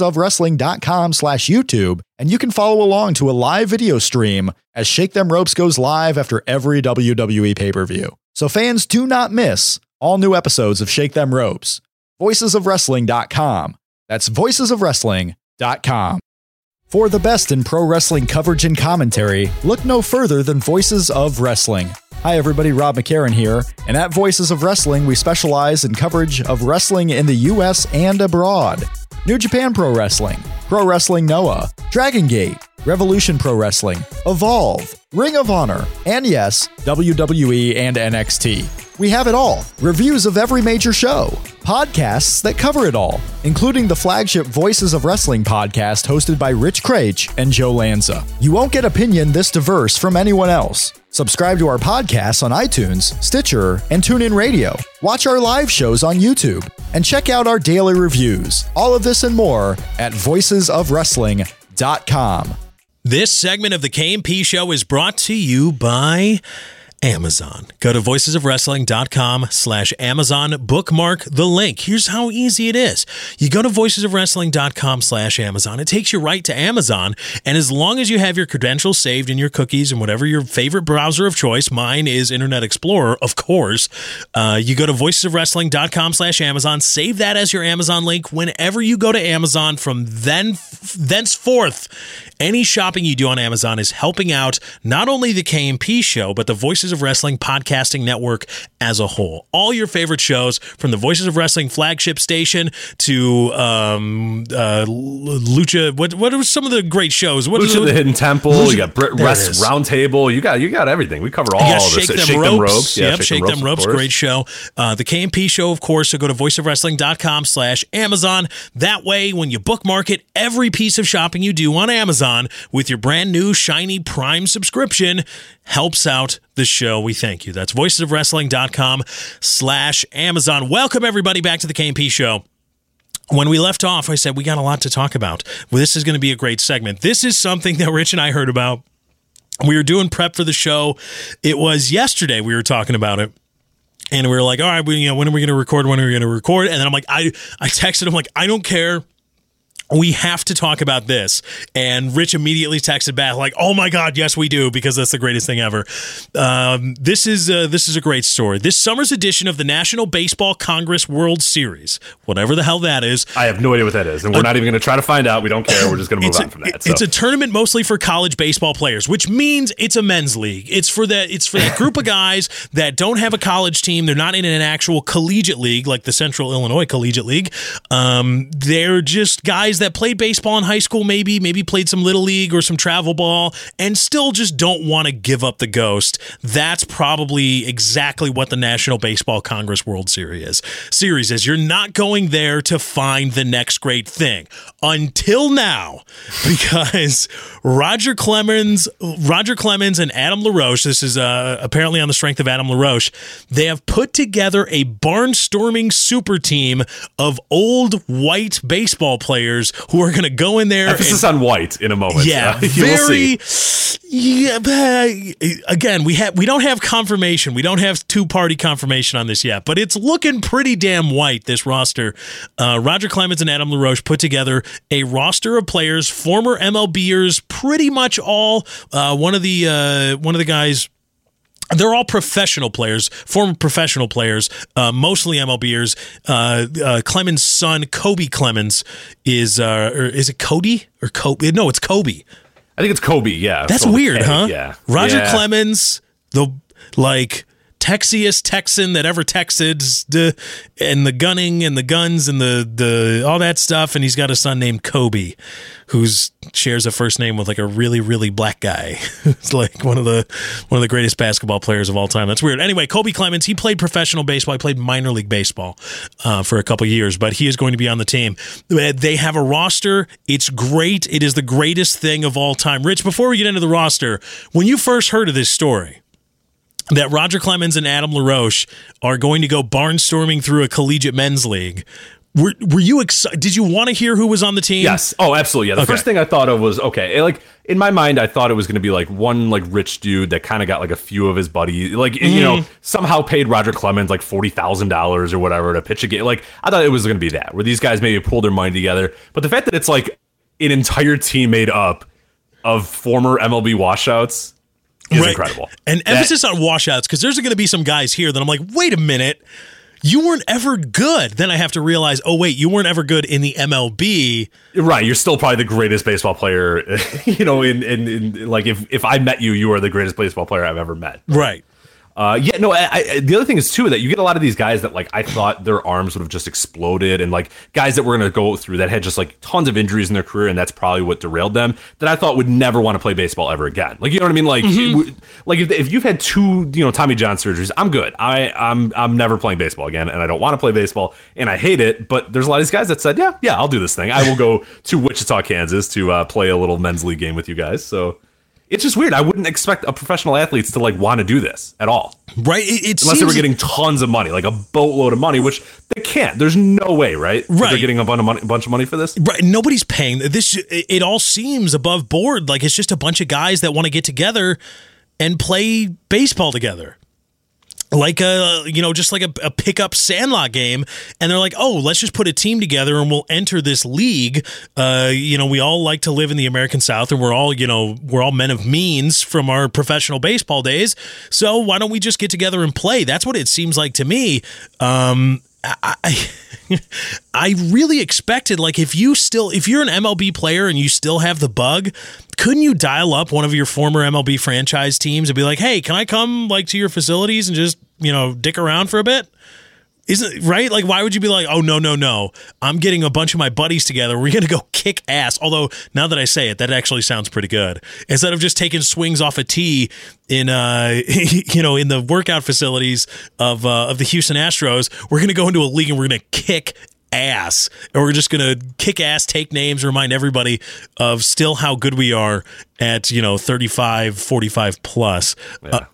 voicesofwrestling.com/YouTube, and you can follow along to a live video stream as Shake Them Ropes goes live after every WWE pay-per-view. So fans, do not miss all new episodes of Shake Them Ropes. Voicesofwrestling.com. That's voicesofwrestling.com. For the best in pro wrestling coverage and commentary, look no further than Voices of Wrestling. Hi everybody, Rob McCarran here, and at Voices of Wrestling, we specialize in coverage of wrestling in the US and abroad. New Japan Pro Wrestling, Pro Wrestling Noah, Dragon Gate, Revolution Pro Wrestling, Evolve, Ring of Honor, and yes, WWE and NXT. We have it all. Reviews of every major show. Podcasts that cover it all, including the flagship Voices of Wrestling podcast hosted by Rich Craich and Joe Lanza. You won't get opinion this diverse from anyone else. Subscribe to our podcasts on iTunes, Stitcher, and TuneIn Radio. Watch our live shows on YouTube, and check out our daily reviews. All of this and more at voicesofwrestling.com. This segment of the K&P Show is brought to you by Amazon. Go to voicesofwrestling.com/Amazon, bookmark the link. Here's how easy it is. You go to voicesofwrestling.com/Amazon. It takes you right to Amazon, and as long as you have your credentials saved and your cookies and whatever your favorite browser of choice, mine is Internet Explorer, of course, you go to voicesofwrestling.com/Amazon, save that as your Amazon link. Whenever you go to Amazon from thenceforth, any shopping you do on Amazon is helping out not only the K&P Show, but the Voices of Wrestling podcasting network as a whole. All your favorite shows, from the Voices of Wrestling flagship station to Lucha. What are some of the great shows? Lucha the Hidden Temple. You got Rest Roundtable. You got everything. We cover all of this. Shake Them Ropes. Yep, Shake Them Ropes. Great show. The K&P Show, of course. So go to voicesofwrestling.com/Amazon. That way, when you bookmark it, every piece of shopping you do on Amazon with your brand new shiny Prime subscription helps out the show. We thank you. That's voicesofwrestling.com/Amazon. Welcome everybody back to the K&P Show. When we left off, I said we got a lot to talk about. Well, this is going to be a great segment. This is something that Rich and I heard about. We were doing prep for the show. It was yesterday we were talking about it. And we were like, all right, when are we going to record? When are we going to record? And then I'm like, I texted him like, I don't care. We have to talk about this. And Rich immediately texted back like, oh my God, yes, we do, because that's the greatest thing ever. This is a great story. This summer's edition of the National Baseball Congress World Series, whatever the hell that is. I have no idea what that is. And we're not even going to try to find out. We don't care. We're just going to move on from that. So. It's a tournament mostly for college baseball players, which means it's a men's league. It's for that group of guys that don't have a college team. They're not in an actual collegiate league like the Central Illinois Collegiate League. They're just guys that played baseball in high school, maybe played some little league or some travel ball, and still just don't want to give up the ghost. That's probably exactly what the National Baseball Congress World Series is. You're not going there to find the next great thing until now, because Roger Clemens and Adam LaRoche, this is apparently on the strength of Adam LaRoche, they have put together a barnstorming super team of old white baseball players who are going to go in there. Emphasis on white in a moment. Yeah, very. Yeah, again, we don't have confirmation. We don't have two-party confirmation on this yet, but it's looking pretty damn white, this roster. Roger Clemens and Adam LaRoche put together a roster of players, former MLBers, pretty much all. One of the guys. They're all professional players, former professional players, mostly MLBers. Clemens' son, Kobe Clemens, is it Cody or Kobe? No, it's Kobe. I think it's Kobe, yeah. That's weird, huh? Yeah. Roger Clemens, Texiest Texan that ever texted, and the gunning and the guns and the all that stuff. And he's got a son named Kobe, who shares a first name with like a really, really black guy. It's like one of the greatest basketball players of all time. That's weird. Anyway, Kobe Clemens, he played professional baseball. He played minor league baseball for a couple years, but he is going to be on the team. They have a roster. It's great. It is the greatest thing of all time. Rich, before we get into the roster, when you first heard of this story, that Roger Clemens and Adam LaRoche are going to go barnstorming through a collegiate men's league, were you excited? Did you want to hear who was on the team? Yes. Oh, absolutely. Yeah. The first thing I thought of was, okay, like in my mind, I thought it was going to be like one like rich dude that kind of got like a few of his buddies, like, you know, somehow paid Roger Clemens like $40,000 or whatever to pitch a game. Like, I thought it was going to be that, where these guys maybe pulled their money together. But the fact that it's like an entire team made up of former MLB washouts is incredible. And emphasis on washouts, because there's going to be some guys here that I'm like, wait a minute, you weren't ever good. Then I have to realize, oh, wait, you weren't ever good in the MLB. Right. You're still probably the greatest baseball player, you know, in like if I met you, you are the greatest baseball player I've ever met. Right. The other thing is, too, that you get a lot of these guys that, like, I thought their arms would have just exploded, and, like, guys that we're going to go through that had just, like, tons of injuries in their career, and that's probably what derailed them, that I thought would never want to play baseball ever again. Like, you know what I mean? Like, like if you've had 2, you know, Tommy John surgeries, I'm good. I'm never playing baseball again, and I don't want to play baseball, and I hate it, but there's a lot of these guys that said, yeah, I'll do this thing. I will go to Wichita, Kansas to play a little men's league game with you guys, so... It's just weird. I wouldn't expect a professional athletes to like want to do this at all. Right. Unless they were getting tons of money, like a boatload of money, which they can't. There's no way, right? Right. They're getting a bunch of money for this. Right. Nobody's paying this. It all seems above board. Like it's just a bunch of guys that want to get together and play baseball together. Like just like a pickup Sandlot game, and they're like, oh, let's just put a team together and we'll enter this league. We all like to live in the American South, and we're all men of means from our professional baseball days. So why don't we just get together and play? That's what it seems like to me. I really expected, like, if you're an MLB player and you still have the bug, couldn't you dial up one of your former MLB franchise teams and be like, hey, can I come like to your facilities and just, dick around for a bit? Isn't right? Like, why would you be like, oh, no, I'm getting a bunch of my buddies together. We're going to go kick ass. Although now that I say it, that actually sounds pretty good. Instead of just taking swings off a tee in, in the workout facilities of the Houston Astros, we're going to go into a league and we're going to kick ass. And we're just going to kick ass, take names, remind everybody of still how good we are at, 35, 45 plus. Yeah.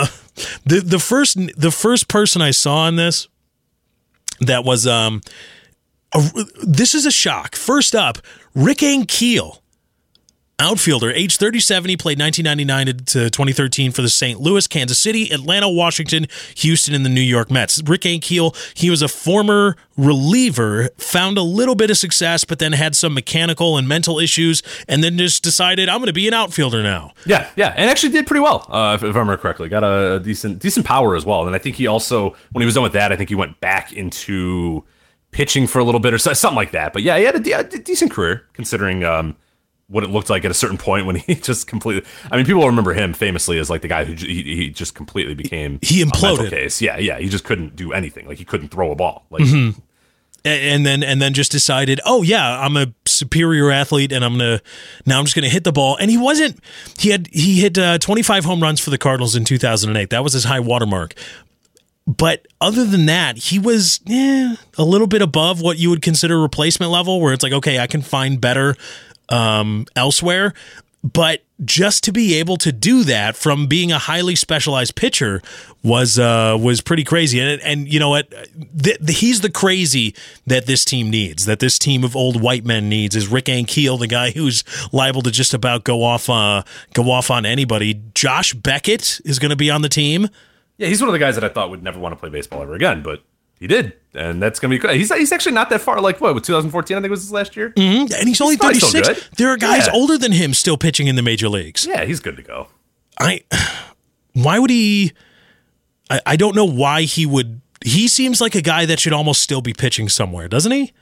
The first person I saw in this, that was this is a shock. First up, Rick Ankiel, outfielder, age 37. He played 1999 to 2013 for the St. Louis, Kansas City, Atlanta, Washington, Houston, and the New York Mets. Rick Ankiel, he was a former reliever, found a little bit of success, but then had some mechanical and mental issues, and then just decided, I'm going to be an outfielder now. Yeah, and actually did pretty well, if I remember correctly. Got a decent power as well. And I think he also, when he was done with that, I think he went back into pitching for a little bit or something like that. But yeah, he had a decent career, considering what it looked like at a certain point when he just completely... I mean, people remember him famously as like the guy who he just completely became... He imploded. A mental case. Yeah, he just couldn't do anything. Like, he couldn't throw a ball. Like, And then just decided, oh yeah, I'm a superior athlete, and I'm just gonna hit the ball. And he hit 25 home runs for the Cardinals in 2008. That was his high watermark. But other than that, he was a little bit above what you would consider replacement level, where it's like, okay, I can find better elsewhere. But just to be able to do that from being a highly specialized pitcher was pretty crazy. And you know what? He's the crazy that this team needs, that this team of old white men needs, is Rick Ankiel, the guy who's liable to just about go off on anybody. Josh Beckett is going to be on the team. Yeah, he's one of the guys that I thought would never want to play baseball ever again, but he did, and that's going to be great. He's actually not that far. Like, what, 2014, I think was his last year? Mm-hmm. And he's only 36. There are guys older than him still pitching in the major leagues. Yeah, he's good to go. Why would he... I don't know why he would... He seems like a guy that should almost still be pitching somewhere, doesn't he?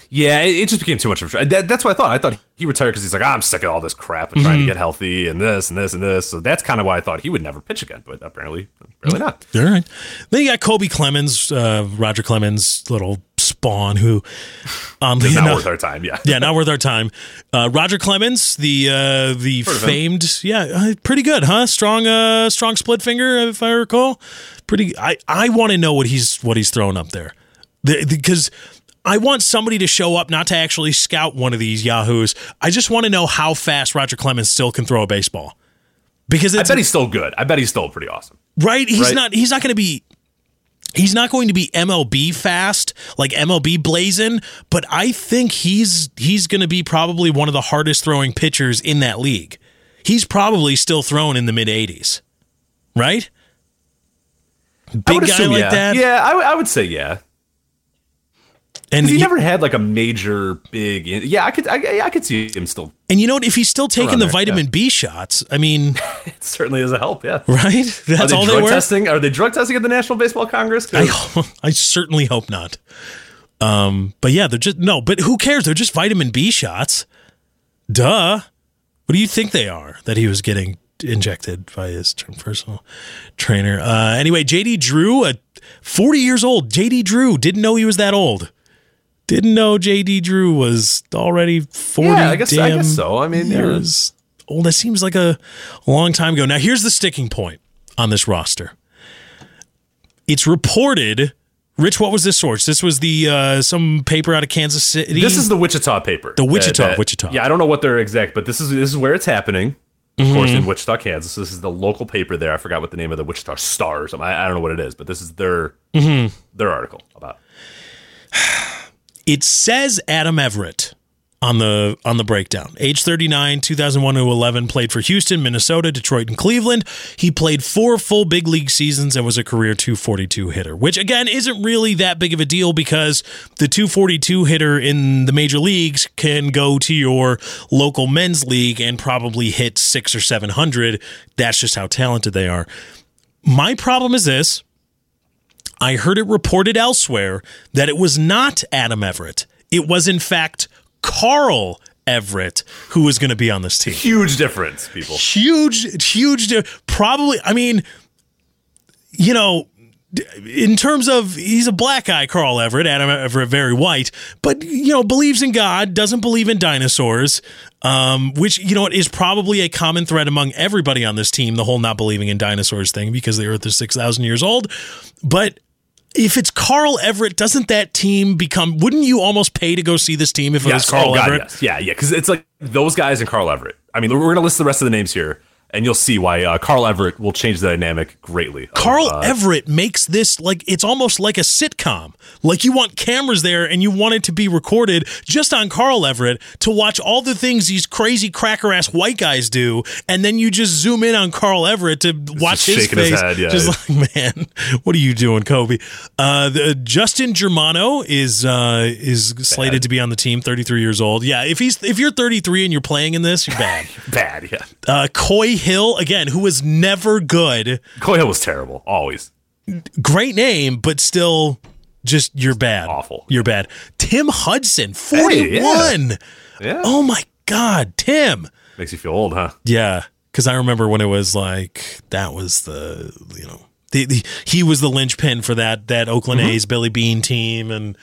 Yeah, it just became too much of a... That's what I thought. I thought he retired because he's like, I'm sick of all this crap and trying to get healthy and this and this and this. So that's kind of why I thought he would never pitch again, but apparently not. All right. Then you got Kobe Clemens, Roger Clemens' little spawn, who... not worth our time, yeah. Yeah, not worth our time. Roger Clemens, the famed... Yeah, pretty good, huh? Strong split finger, if I recall. Pretty... I want to know what he's throwing up there. Because... I want somebody to show up, not to actually scout one of these yahoos. I just want to know how fast Roger Clemens still can throw a baseball. Because I bet he's still good. I bet he's still pretty awesome. Right? He's not going to be MLB fast, like MLB blazing, but I think he's going to be probably one of the hardest throwing pitchers in that league. He's probably still throwing in the mid 80s. Right? Big guy like that? Yeah, I would say yeah. And he never had like a major big. Yeah, I could see him still. And you know what? If he's still taking the vitamin B shots, I mean, it certainly is a help. Yeah, right. That's all they were. Are they drug testing at the National Baseball Congress? I certainly hope not. But yeah, they're just no. But who cares? They're just vitamin B shots. Duh. What do you think they are that he was getting injected by his personal trainer? Anyway, JD Drew, 40 years old. JD Drew didn't know he was that old. Didn't know JD Drew was already 40. Yeah, I guess so. I mean, years old. That seems like a long time ago. Now, here's the sticking point on this roster. It's reported. Rich, what was this source? This was the some paper out of Kansas City. This is the Wichita paper. The Wichita. Yeah, I don't know what they're exact, but this is where it's happening. Of course, in Wichita, Kansas. This is the local paper there. I forgot what the name of the Wichita Star or something. I don't know what it is, but this is their article about. It says Adam Everett on the breakdown. Age 39, 2001 to 11, played for Houston, Minnesota, Detroit, and Cleveland. He played 4 full big league seasons and was a career 242 hitter, which again isn't really that big of a deal because the 242 hitter in the major leagues can go to your local men's league and probably hit 600 or 700. That's just how talented they are. My problem is this. I heard it reported elsewhere that it was not Adam Everett. It was, in fact, Carl Everett who was going to be on this team. Huge difference, people. Huge. Probably, I mean, you know, in terms of, he's a black guy, Carl Everett, Adam Everett, very white, but, you know, believes in God, doesn't believe in dinosaurs, which, you know, is probably a common thread among everybody on this team, the whole not believing in dinosaurs thing, because the Earth is 6,000 years old. But if it's Carl Everett, doesn't that team become... Wouldn't you almost pay to go see this team if it was Carl Everett? Yes. Yeah, because it's like those guys and Carl Everett. I mean, we're going to list the rest of the names here, and you'll see why Carl Everett will change the dynamic greatly. Carl Everett makes this like it's almost like a sitcom. Like you want cameras there and you want it to be recorded just on Carl Everett to watch all the things these crazy cracker-ass white guys do, and then you just zoom in on Carl Everett to watch his face. His head, yeah. Just like, man, what are you doing, Kobe? Justin Germano is slated to be on the team, 33 years old. Yeah, if you're 33 and you're playing in this, you're bad. Bad, yeah. Coy Hill, again, who was never good. Coy Hill was terrible, always. Great name, but still just you're bad. Awful. You're bad. Tim Hudson, 41. Hey, yeah. Oh my God, Tim. Makes you feel old, huh? Yeah, because I remember when it was like, that was the, you know, he was the linchpin for that Oakland A's Billy Beane team. And,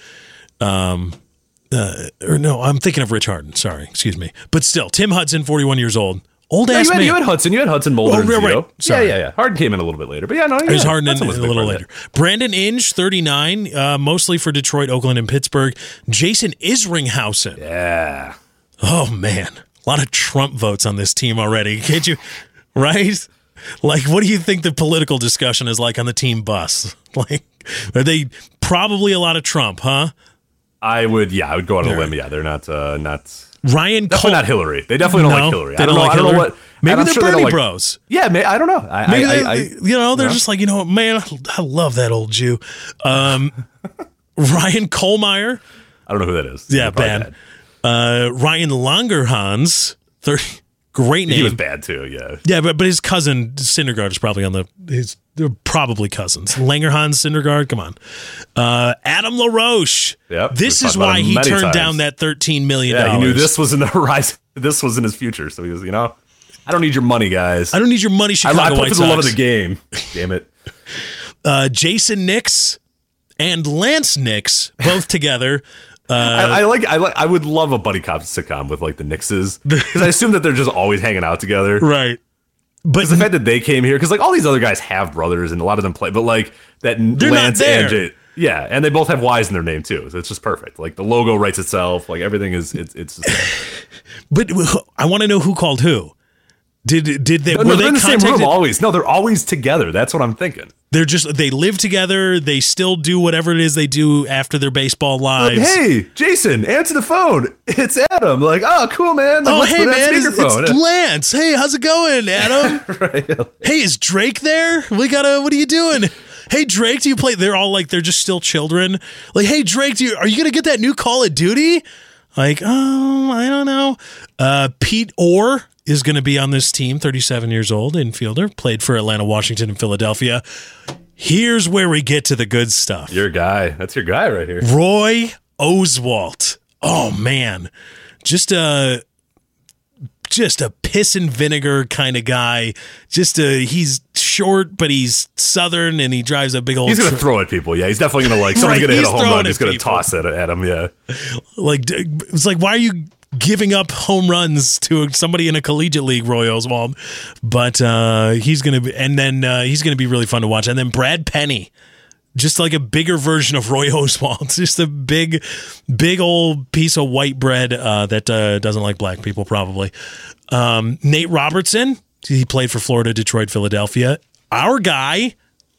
or no, I'm thinking of Rich Harden. Sorry, excuse me. But still, Tim Hudson, 41 years old. Old ass man. You had Hudson, Mulder, and Zito. Right. Sorry. Yeah. Harden came in a little bit later, but yeah, no, it was Harden a little later. Brandon Inge, 39, mostly for Detroit, Oakland, and Pittsburgh. Jason Isringhausen. Yeah. Oh man, a lot of Trump votes on this team already. Can't you? Right? Like, what do you think the political discussion is like on the team bus? Like, are they probably a lot of Trump? Huh? I would go on a limb. Yeah, they're not. Ryan definitely not Hillary. They definitely don't like Hillary. I don't know what. Maybe they're Bernie Bros. Yeah, I don't know. They're just like, you know what, man, I love that old Jew. Ryan Kohlmeyer. I don't know who that is. Yeah, bad. Ryan Langerhans, 30. Great name. He was bad too. Yeah. Yeah, but his cousin Syndergaard is probably on his They're probably cousins. Langerhans, Syndergaard, come on. Adam LaRoche. Yep, this is why he turned down that $13 million. Yeah, he knew this was in the horizon. This was in his future. So he was, I don't need your money, guys. I don't need your money, Chicago White Sox. I put for the love of the game. Damn it. Jason Nix and Lance Nix, both together. I would love a buddy cop sitcom with like the Nixes, because I assume that they're just always hanging out together, right? But the fact that they came here, because like all these other guys have brothers and a lot of them play, but like that Lance and Jay, yeah, and they both have Y's in their name too, so it's just perfect. Like the logo writes itself, like everything is it's just But I want to know who called who. Did they were they in the contacted? Same room always? No, they're always together. That's what I'm thinking. They live together. They still do whatever it is they do after their baseball lives. Like, hey, Jason, answer the phone. It's Adam. Like, oh, cool, man. Like, hey, man, it's Lance. Hey, how's it going, Adam? Right. Hey, is Drake there? What are you doing? Hey, Drake, do you play? They're all like, they're just still children. Like, hey, Drake, are you going to get that new Call of Duty? Like, oh, I don't know. Pete Orr is going to be on this team, 37 years old, infielder, played for Atlanta, Washington, and Philadelphia. Here's where we get to the good stuff. Your guy. That's your guy right here. Roy Oswalt. Oh, man. Just a piss and vinegar kind of guy. He's short, but he's Southern, and he drives a big old... He's going to throw at people, yeah. He's definitely going to, like, someone's going to hit a home run. He's going to toss it at him, yeah. Like, it's like, why are you giving up home runs to somebody in a collegiate league, Roy Oswalt? But he's going to be... And then he's going to be really fun to watch. And then Brad Penny. Just like a bigger version of Roy Oswalt. Just a big old piece of white bread that doesn't like black people, probably. Nate Robertson, he played for Florida, Detroit, Philadelphia. Our guy,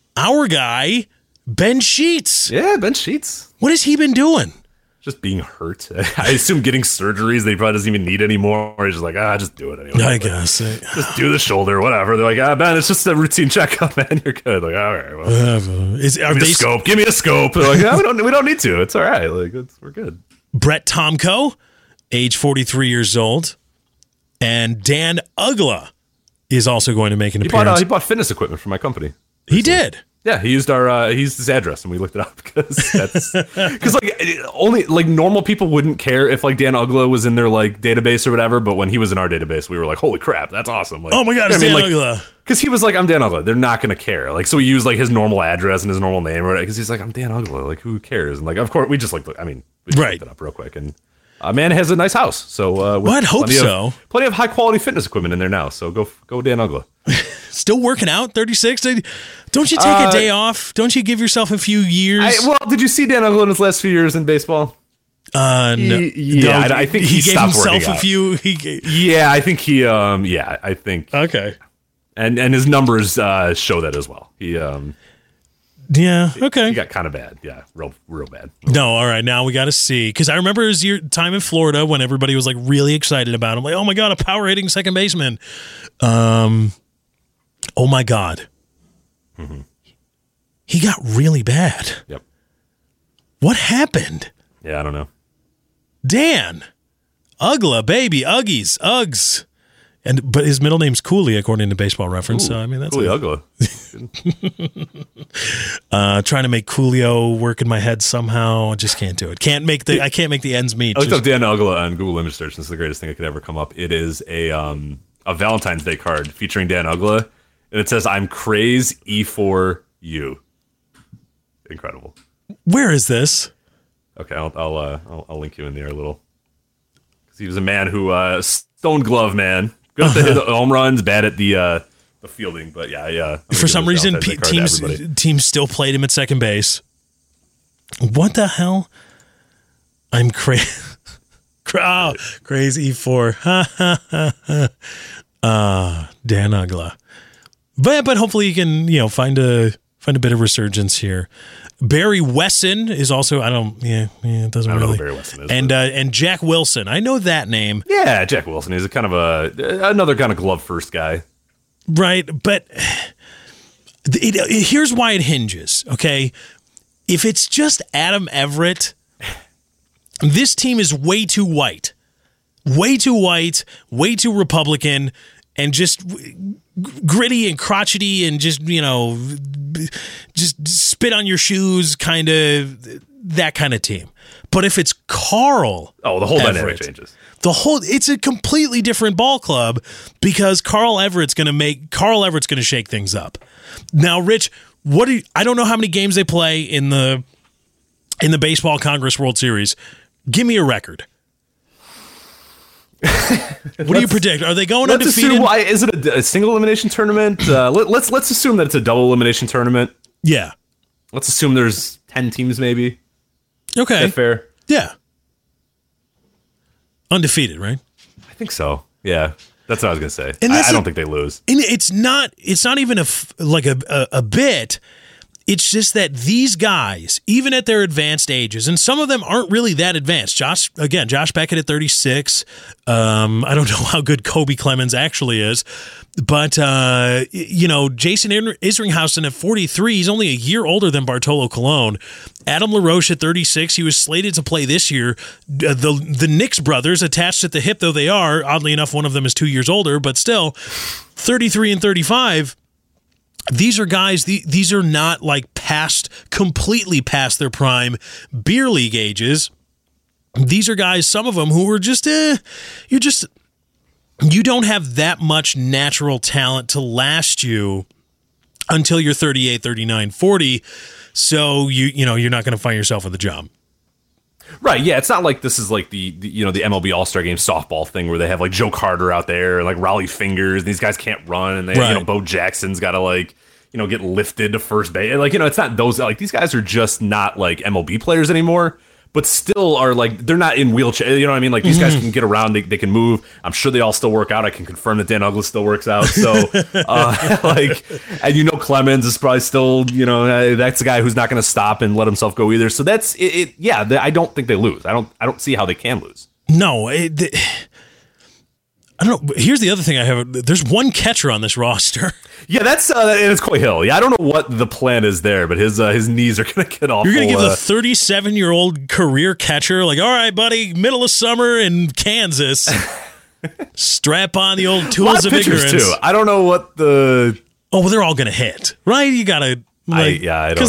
Ben Sheets. Yeah, Ben Sheets. What has he been doing? Just being hurt. I assume getting surgeries that he probably doesn't even need anymore. He's just like, just do it anyway. I guess. Just do the shoulder, whatever. They're like, Ben, it's just a routine checkup, man. You're good. Like, all right, well, give me a scope. They're like, we don't need to. It's all right. Like, we're good. Brett Tomko, age 43 years old, and Dan Ugla is also going to make an appearance. He bought fitness equipment for my company. He did. Yeah, he used his address, and we looked it up because like only like normal people wouldn't care if like Dan Ugla was in their like database or whatever, but when he was in our database, we were like, holy crap, that's awesome! Like, oh my god, it's Dan Ugla. Because he was like, I'm Dan Ugla. They're not gonna care. Like, so we used like his normal address and his normal name, or because he's like, I'm Dan Ugla. Like, who cares? And like, of course, we just like, we looked it up real quick, and man has a nice house. So I'd hope so. Plenty of high quality fitness equipment in there now. So go Dan Ugla. Still working out, 36. Don't you take a day off? Don't you give yourself a few years? Did you see Dan Ugla in his last few years in baseball? No. I think he gave himself a few. I think he. I think. Okay. And his numbers show that as well. He. Yeah. Okay. He got kind of bad. Yeah. Real bad. No. All right. Now we got to see, because I remember his time in Florida when everybody was like really excited about him. Like, oh my god, a power hitting second baseman. Oh my god. Mm-hmm. He got really bad. Yep. What happened? Yeah, I don't know. Dan Ugla, baby, Uggies. But his middle name's Cooley, according to Baseball Reference. So I mean, that's Cooley Ugla. Trying to make Coolio work in my head somehow. I just can't do it. I can't make the ends meet. I looked up Dan Ugla on Google image search. This is the greatest thing that could ever come up. It is a Valentine's Day card featuring Dan Ugla, and it says, "I'm craze E4U." Incredible. Where is this? Okay, I'll link you in there a little. Because he was a man who Stone Glove man. Good at the hit home runs, bad at the fielding, but yeah. For some reason, teams still played him at second base. What the hell? I'm crazy. Crazy E4. Dan Ugla. But hopefully you can find a bit of resurgence here. Barry Wesson is also it doesn't really. I don't know who Barry Wesson is. And Jack Wilson, I know that name. Yeah, Jack Wilson. He's a kind of another kind of glove first guy, right? But here's why it hinges. Okay, if it's just Adam Everett, this team is way too white, way too Republican, and just gritty and crotchety and just, just spit on your shoes, kind of that kind of team. But if it's Carl, the whole dynamic changes. It's a completely different ball club because Carl Everett's going to shake things up. Now, Rich, I don't know how many games they play in the Baseball Congress World Series. Give me a record. What do you predict? Are they going undefeated? Is it a single elimination tournament? Let's assume that it's a double elimination tournament. Yeah. Let's assume there's 10 teams, maybe. Okay. Is that fair? Yeah. Undefeated, right? I think so. Yeah. That's what I was going to say. And I don't think they lose. And it's not even a bit. It's just that these guys, even at their advanced ages, and some of them aren't really that advanced. Josh Beckett at 36. I don't know how good Kobe Clemens actually is, but Jason Isringhausen at 43. He's only a year older than Bartolo Colon. Adam LaRoche at 36. He was slated to play this year. The Knicks brothers, attached at the hip though they are, oddly enough, one of them is 2 years older, but still, 33 and 35. These are guys, these are not like completely past their prime beer league ages. These are guys, some of them who are just, you don't have that much natural talent to last you until you're 38, 39, 40. So you're not going to find yourself with a job. Right, yeah, it's not like this is like the MLB All-Star Game softball thing where they have like Joe Carter out there and like Raleigh Fingers, and these guys can't run, and they Bo Jackson's got to get lifted to first base. It's not those, like, these guys are just not like MLB players anymore, but still are like, they're not in wheelchair, you know what I mean? Like, these guys can get around, they can move. I'm sure they all still work out. I can confirm that Dan Douglas still works out. So and Clemens is probably still, that's a guy who's not going to stop and let himself go either. So that's it. Yeah, I don't think they lose. I don't see how they can lose. No, I don't know. Here's the other thing I have. There's one catcher on this roster. Yeah, that's and it's Coy Hill. Yeah, I don't know what the plan is there, but his knees are going to get awful. You're going to give the 37-year-old career catcher, like, all right, buddy, middle of summer in Kansas, strap on the old tools of ignorance. Too. I don't know what the. Oh, well, they're all going to hit, right? You got to. I don't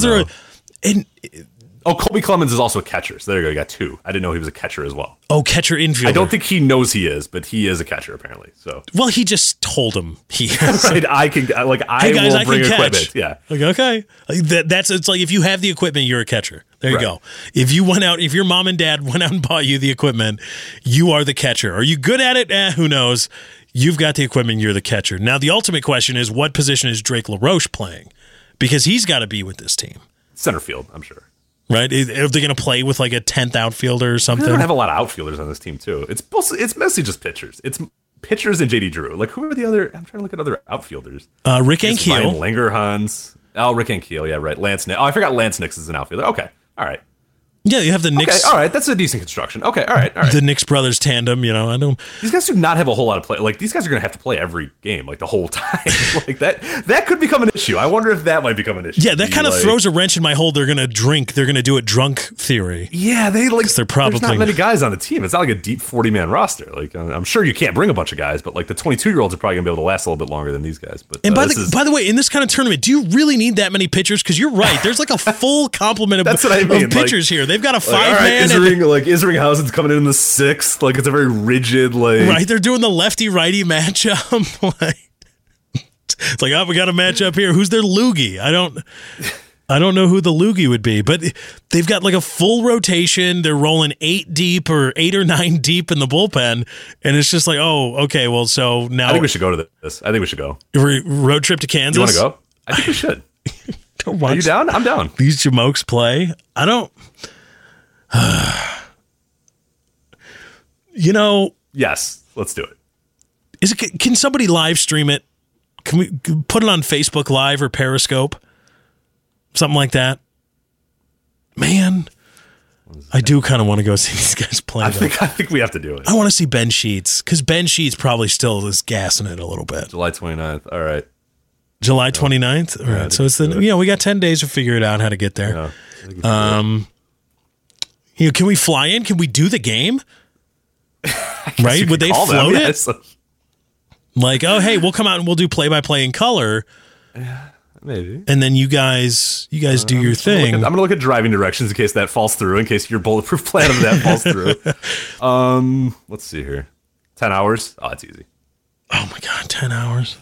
know. Colby Clemens is also a catcher, so there you go. You got two. I didn't know he was a catcher as well. Oh, catcher infielder. I don't think he knows he is, but he is a catcher apparently. So, well, he just told him he is. Right, I will bring equipment. Yeah. Like, okay. It's like if you have the equipment, you're a catcher. There you go. If your mom and dad went out and bought you the equipment, you are the catcher. Are you good at it? Who knows? You've got the equipment, you're the catcher. Now, the ultimate question is, what position is Drake LaRoche playing? Because he's got to be with this team. Center field, I'm sure. Right? Are they going to play with like a 10th outfielder or something? They don't have a lot of outfielders on this team, too. It's mostly just pitchers. It's pitchers and JD Drew. Like, who are the other? I'm trying to look at other outfielders. Rick Ankiel. Langerhans. Oh, Rick Ankiel. Yeah, right. Lance Nix. Oh, I forgot Lance Nix is an outfielder. Okay. All right. Yeah, you have the Knicks. Okay, all right, that's a decent construction. Okay, all right. The Knicks brothers tandem, I don't. These guys do not have a whole lot of play. Like, these guys are going to have to play every game, like, the whole time. Like, that could become an issue. I wonder if that might become an issue. Yeah, that kind of throws a wrench in my whole they're going to do it drunk theory. Yeah, they're probably, there's not many guys on the team. It's not like a deep 40-man roster. Like, I'm sure you can't bring a bunch of guys, but, like, the 22-year-olds are probably going to be able to last a little bit longer than these guys. But, and by the way, in this kind of tournament, do you really need that many pitchers? Because you're right. There's, like, a full complement of, of pitchers here. They've got a 5-man. Isringhausen's coming in the 6th. Like, it's a very rigid, like... Right, they're doing the lefty-righty matchup. It's like, we got a matchup here. Who's their loogie? I don't know who the loogie would be, but they've got like a full rotation. They're rolling 8 or 9 deep in the bullpen, and it's just like, oh, okay, well, so now... I think we should go to this. I think we should go. Road trip to Kansas? You want to go? I think we should. Are you down? I'm down. These Jamokes play. I don't... Yes, let's do it. Can somebody live stream it? Can we put it on Facebook Live or Periscope? Something like that. Man, I do kind of want to go see these guys play. I think we have to do it. I want to see Ben Sheets, because Ben Sheets probably still is gassing it a little bit. July 29th. All right. July 29th? All right. So it's we got 10 days to figure it out how to get there. Yeah, can we fly in? Can we do the game? Right? Would they float it? Like, oh, hey, we'll come out and we'll do play-by-play in color. Maybe. And then you guys do your thing. I'm going to look at driving directions in case that falls through, in case your bulletproof plan of that falls through. Let's see here. 10 hours? Oh, that's easy. Oh, my God, 10 hours.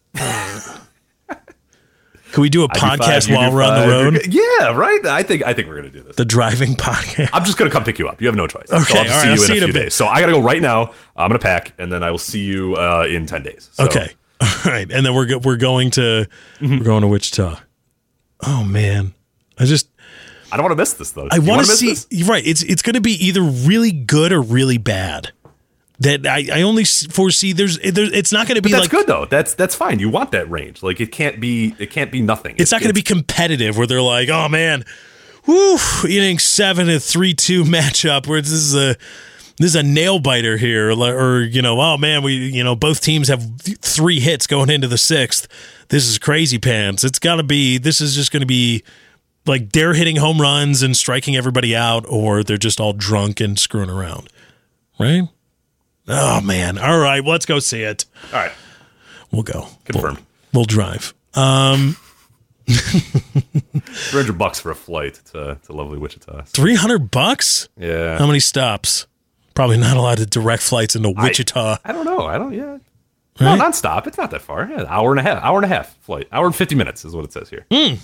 Can we do a podcast while we're on the road? Yeah, right? I think we're going to do this. The driving podcast. I'm just going to come pick you up. You have no choice. Okay, so I'll just see you in a few bit. days. So I got to go right now. I'm going to pack, and then I will see you in 10 days. So. Okay. All right. And then we're going to Wichita. Oh, man. I don't want to miss this, though. I want to see. You're right. It's going to be either really good or really bad. That I only foresee it's not going to be that's like good though. That's fine. You want that range. Like it can't be nothing. It's not going to be competitive where they're like, oh man, whoo, inning 7 a 3-2 matchup where this is a nail biter here, or oh man, both teams have 3 hits going into the 6th. This is crazy pants. This is just going to be like they're hitting home runs and striking everybody out, or they're just all drunk and screwing around, right? Oh, man. All right. Let's go see it. All right. We'll go. Confirmed. We'll drive. $300 for a flight to lovely Wichita. $300? Yeah. How many stops? Probably not a lot of direct flights into Wichita. I don't know. Yeah. Right? No, nonstop. It's not that far. Yeah, hour and a half flight. Hour and 50 minutes is what it says here.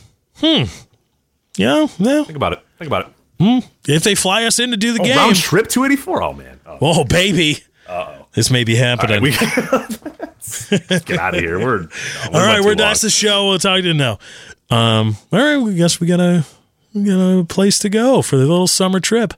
Yeah. Think about it. If they fly us in to do the game. Round trip 284? Oh, man. Oh, baby. Uh-oh. This may be happening. Right, let's get out of here. All right, that's the show. We'll talk to you now. All right, I guess we got a place to go for the little summer trip.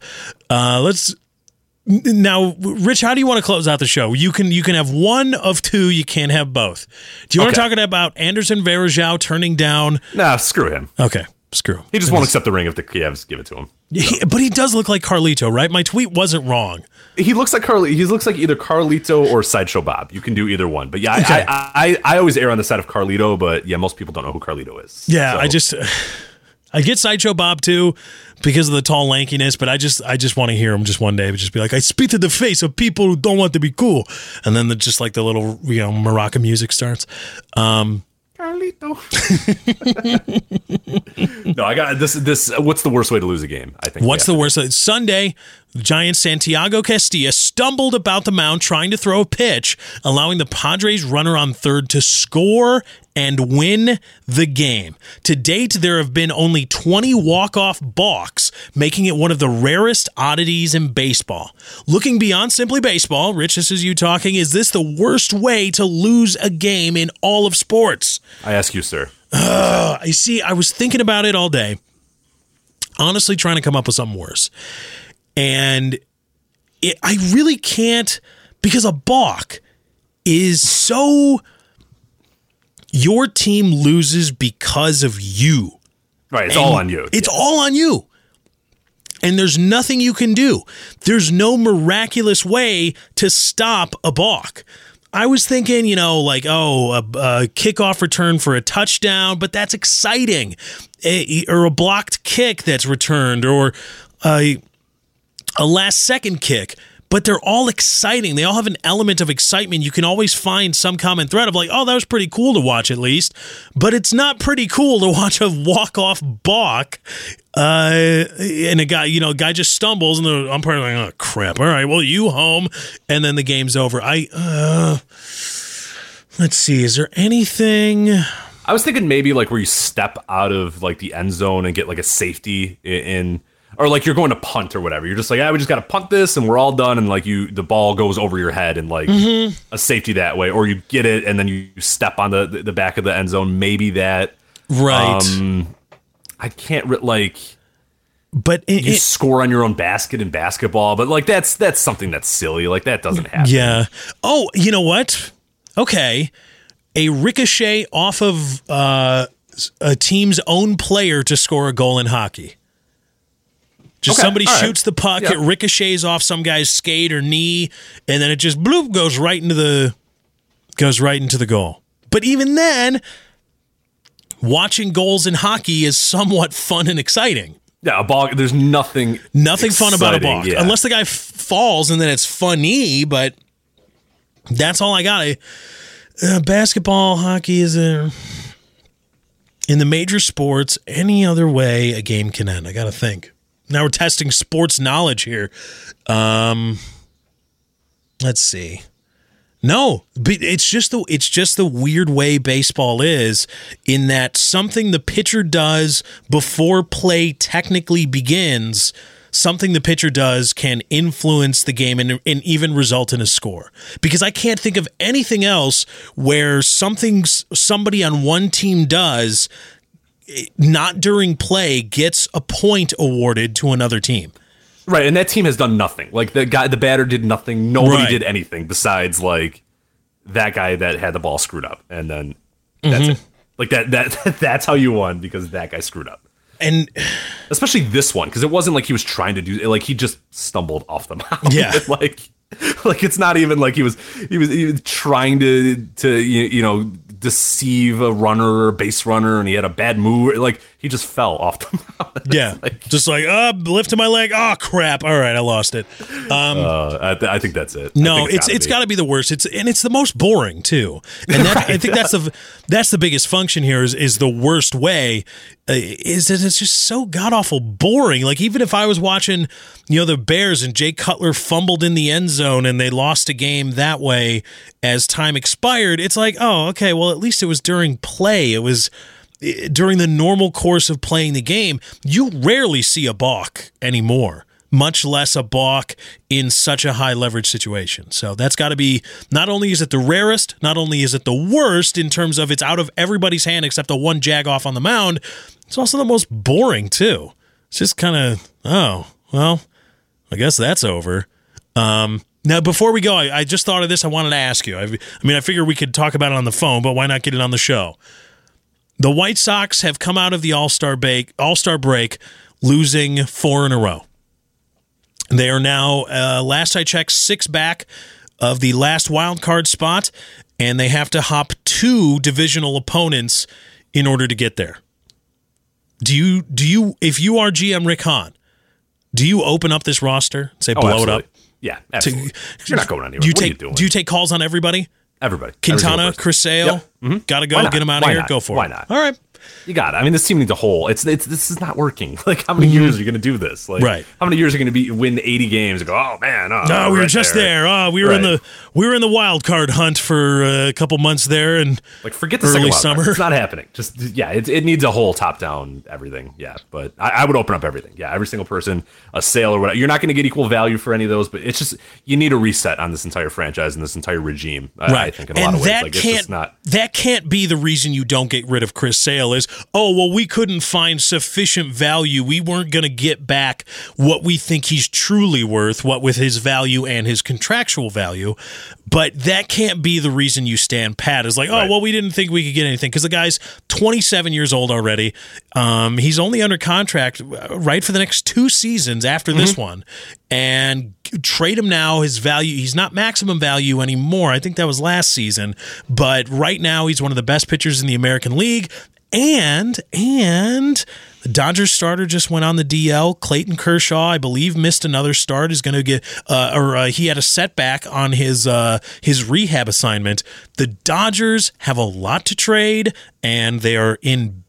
Now, Rich, how do you want to close out the show? You can have one of two. You can't have both. Do you want to talk about Anderson Varejao turning down? Nah, screw him. Okay. Screw. He just won't accept the ring if the Kievs give it to him. So. But he does look like Carlito, right? My tweet wasn't wrong. He looks like He looks like either Carlito or Sideshow Bob. You can do either one. But yeah, okay. I always err on the side of Carlito, but yeah, most people don't know who Carlito is. Yeah, so. I get Sideshow Bob too because of the tall lankiness, but I just want to hear him just one day, but just be like, I spit to the face of people who don't want to be cool. And then just like the little, maraca music starts. Carlito. No, I got this. What's the worst way to lose a game? I think. What's the worst? Sunday, Giant Santiago Castilla stumbled about the mound trying to throw a pitch, allowing the Padres runner on third to score and win the game. To date, there have been only 20 walk-off balks, making it one of the rarest oddities in baseball. Looking beyond simply baseball, Rich, this is you talking, is this the worst way to lose a game in all of sports? I ask you, sir. I see. I was thinking about it all day, honestly trying to come up with something worse. And I really can't, because a balk is so... Your team loses because of you. Right, it's all on you. It's all on you. And there's nothing you can do. There's no miraculous way to stop a balk. I was thinking, a kickoff return for a touchdown, but that's exciting. Or a blocked kick that's returned, or a last-second kick. But they're all exciting. They all have an element of excitement. You can always find some common thread of like, oh, that was pretty cool to watch at least. But it's not pretty cool to watch a walk-off balk. And a guy just stumbles and the umpire like, oh, crap. All right, well, you home. And then the game's over. Let's see. Is there anything... I was thinking maybe like where you step out of like the end zone and get like a safety in... Or like you're going to punt or whatever. You're just like, we just got to punt this and we're all done. And like the ball goes over your head and like a safety that way. Or you get it and then you step on the back of the end zone. Maybe that. Right. I can't but you score on your own basket in basketball. But like that's something that's silly. Like that doesn't happen. Yeah. Oh, you know what? Okay. A ricochet off of a team's own player to score a goal in hockey. Just somebody shoots the puck, it ricochets off some guy's skate or knee, and then it just bloop goes right into the goal. But even then, watching goals in hockey is somewhat fun and exciting. Yeah, a ball. There's nothing fun about a ball, unless the guy falls and then it's funny. But that's all I got. Basketball, hockey is in the major sports. Any other way a game can end? I got to think. Now we're testing sports knowledge here. Let's see. No, but it's just the weird way baseball is, in that something the pitcher does before play technically begins, something the pitcher does can influence the game and even result in a score. Because I can't think of anything else where somebody on one team does, not during play, gets a point awarded to another team. Right, and that team has done nothing. Like, the batter did nothing. Nobody did anything besides, like, that guy that had the ball screwed up. And then that's it. Like, that's how you won, because that guy screwed up. And especially this one, because it wasn't like he was trying to do, like, he just stumbled off the mound. Yeah. like it's not even like he was trying to deceive a runner or base runner, and he had a bad move. Like, he just fell off the mound. Yeah, lifting my leg. Oh crap! All right, I lost it. I think that's it. No, it's got to be the worst. It's the most boring too, and that, I think that's the biggest function here. Is the worst way. Is that it's just so god awful boring. Like, even if I was watching, the Bears and Jay Cutler fumbled in the end zone and they lost a game that way as time expired, it's like, oh, okay, well, at least it was during play. It was during the normal course of playing the game. You rarely see a balk anymore, much less a balk in such a high leverage situation. So that's got to be, not only is it the rarest, not only is it the worst in terms of it's out of everybody's hand except the one jag off on the mound, it's also the most boring too. It's just kind of, oh, well, I guess that's over. Now, before we go, I just thought of this. I wanted to ask you. I figured we could talk about it on the phone, but why not get it on the show? The White Sox have come out of the All-Star break losing 4 in a row. They are now, last I checked, 6 back of the last wild card spot, and they have to hop 2 divisional opponents in order to get there. Do you, if you are GM Rick Hahn, do you open up this roster and say, blow absolutely. it up? Yeah, absolutely. You're not going anywhere. What are you doing? Do you take calls on everybody? Everybody. Quintana, Chris Sale, got to go, get them out of here, go for it. Why not? All right. You got it. I mean, this team needs a hole. This is not working. Like, how many years are you going to do this? Like, right. How many years are you going to win 80 games and go, oh man, no, we were just there. Oh, we were in the wild card hunt for a couple months there, and like, forget the early summer. It's not happening. Just it needs a whole top down everything. Yeah, but I would open up everything. Yeah, every single person, a sale or whatever. You're not going to get equal value for any of those, but it's just, you need a reset on this entire franchise and this entire regime. Right. I think in a lot of ways, like, it's just not. That can't be the reason you don't get rid of Chris Sale. Is, oh, well, we couldn't find sufficient value. We weren't going to get back what we think he's truly worth, what with his value and his contractual value. But that can't be the reason you stand pat. Is like, oh, well, we didn't think we could get anything. Because the guy's 27 years old already. He's only under contract, right, for the next 2 seasons after this one. And trade him now, his value, he's not maximum value anymore. I think that was last season. But right now, he's one of the best pitchers in the American League. And the Dodgers starter just went on the DL. Clayton Kershaw, I believe, missed another start. Is going to get, he had a setback on his rehab assignment. The Dodgers have a lot to trade, and they are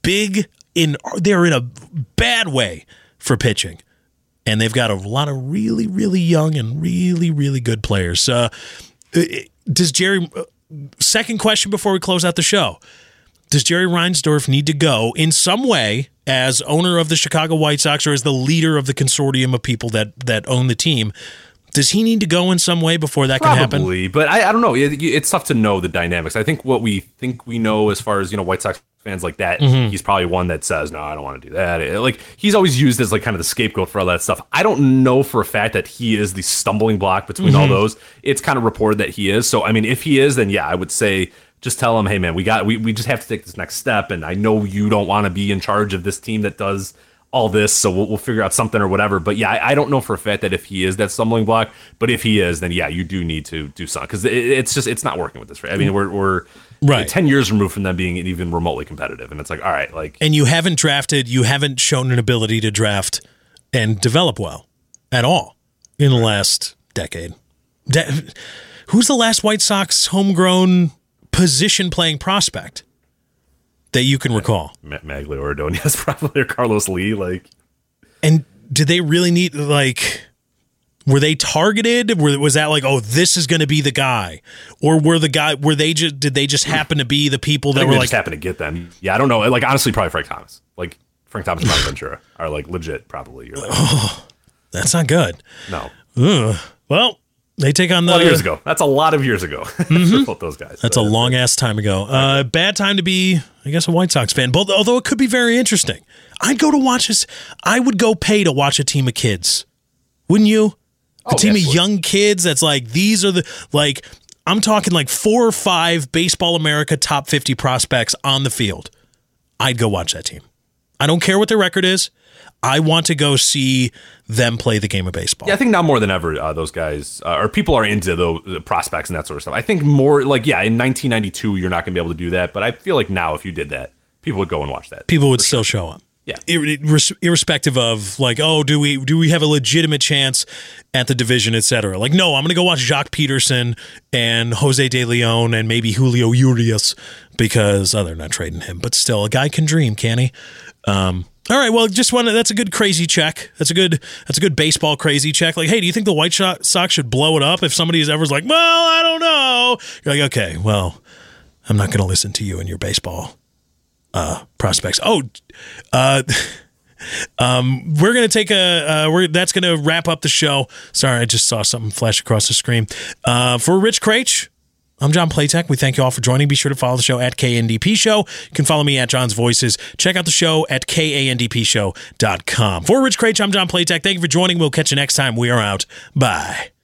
they're in a bad way for pitching, and they've got a lot of really, really young and really, really good players. Does Jerry? Second question before we close out the show. Does Jerry Reinsdorf need to go in some way as owner of the Chicago White Sox or as the leader of the consortium of people that own the team? Does he need to go in some way before that can happen? Probably, but I don't know. It's tough to know the dynamics. I think what we think we know as far as, White Sox fans like that, he's probably one that says, no, I don't want to do that. Like, he's always used as like kind of the scapegoat for all that stuff. I don't know for a fact that he is the stumbling block between all those. It's kind of reported that he is. So, I mean, if he is, then yeah, I would say, just tell him, hey, man, we just have to take this next step. And I know you don't want to be in charge of this team that does all this, so we'll figure out something or whatever. But yeah, I don't know for a fact that if he is that stumbling block, but if he is, then yeah, you do need to do something, because it's not working with this. I mean, we're right 10 years removed from them being even remotely competitive, and it's like, all right, like, and you haven't shown an ability to draft and develop well at all in the last decade. Who's the last White Sox homegrown position playing prospect that you can recall? Magglio Ordonez, probably, or Carlos Lee. And did they really need, were they targeted? Was that oh, this is going to be the guy? Or did they just happen to be the people that were just happen to get them? Yeah, I don't know. Honestly, probably Frank Thomas. Frank Thomas and Ronnie Ventura are legit, probably. Oh, that's not good. No. Ugh. Well, they take on a lot of years ago. That's a lot of years ago for both those guys. That's a long ass time ago. Bad time to be, I guess, a White Sox fan. Although it could be very interesting. I'd go to watch this. I would go pay to watch a team of kids. Wouldn't you? A team of young kids that's these are the, I'm talking 4 or 5 Baseball America top 50 prospects on the field. I'd go watch that team. I don't care what their record is. I want to go see them play the game of baseball. Yeah, I think now more than ever, those guys, or people are into the prospects and that sort of stuff. I think more in 1992, you're not going to be able to do that. But I feel like now, if you did that, people would go and watch that. People would still show up. Yeah. Irrespective of do we have a legitimate chance at the division, et cetera. No, I'm going to go watch Jacques Peterson and Jose De Leon and maybe Julio Urias because they're not trading him. But still, a guy can dream, can he? All right, well, that's a good crazy check. That's a good baseball crazy check. Hey, do you think the White Sox should blow it up if somebody's ever well, I don't know. You're okay, well, I'm not going to listen to you and your baseball prospects. We're going to take that's going to wrap up the show. Sorry, I just saw something flash across the screen. For Rich Kraetsch, I'm John Playtech. We thank you all for joining. Be sure to follow the show at KNDP Show. You can follow me at John's Voices. Check out the show at KANDPshow.com. For Rich Kraetsch, I'm John Playtech. Thank you for joining. We'll catch you next time. We are out. Bye.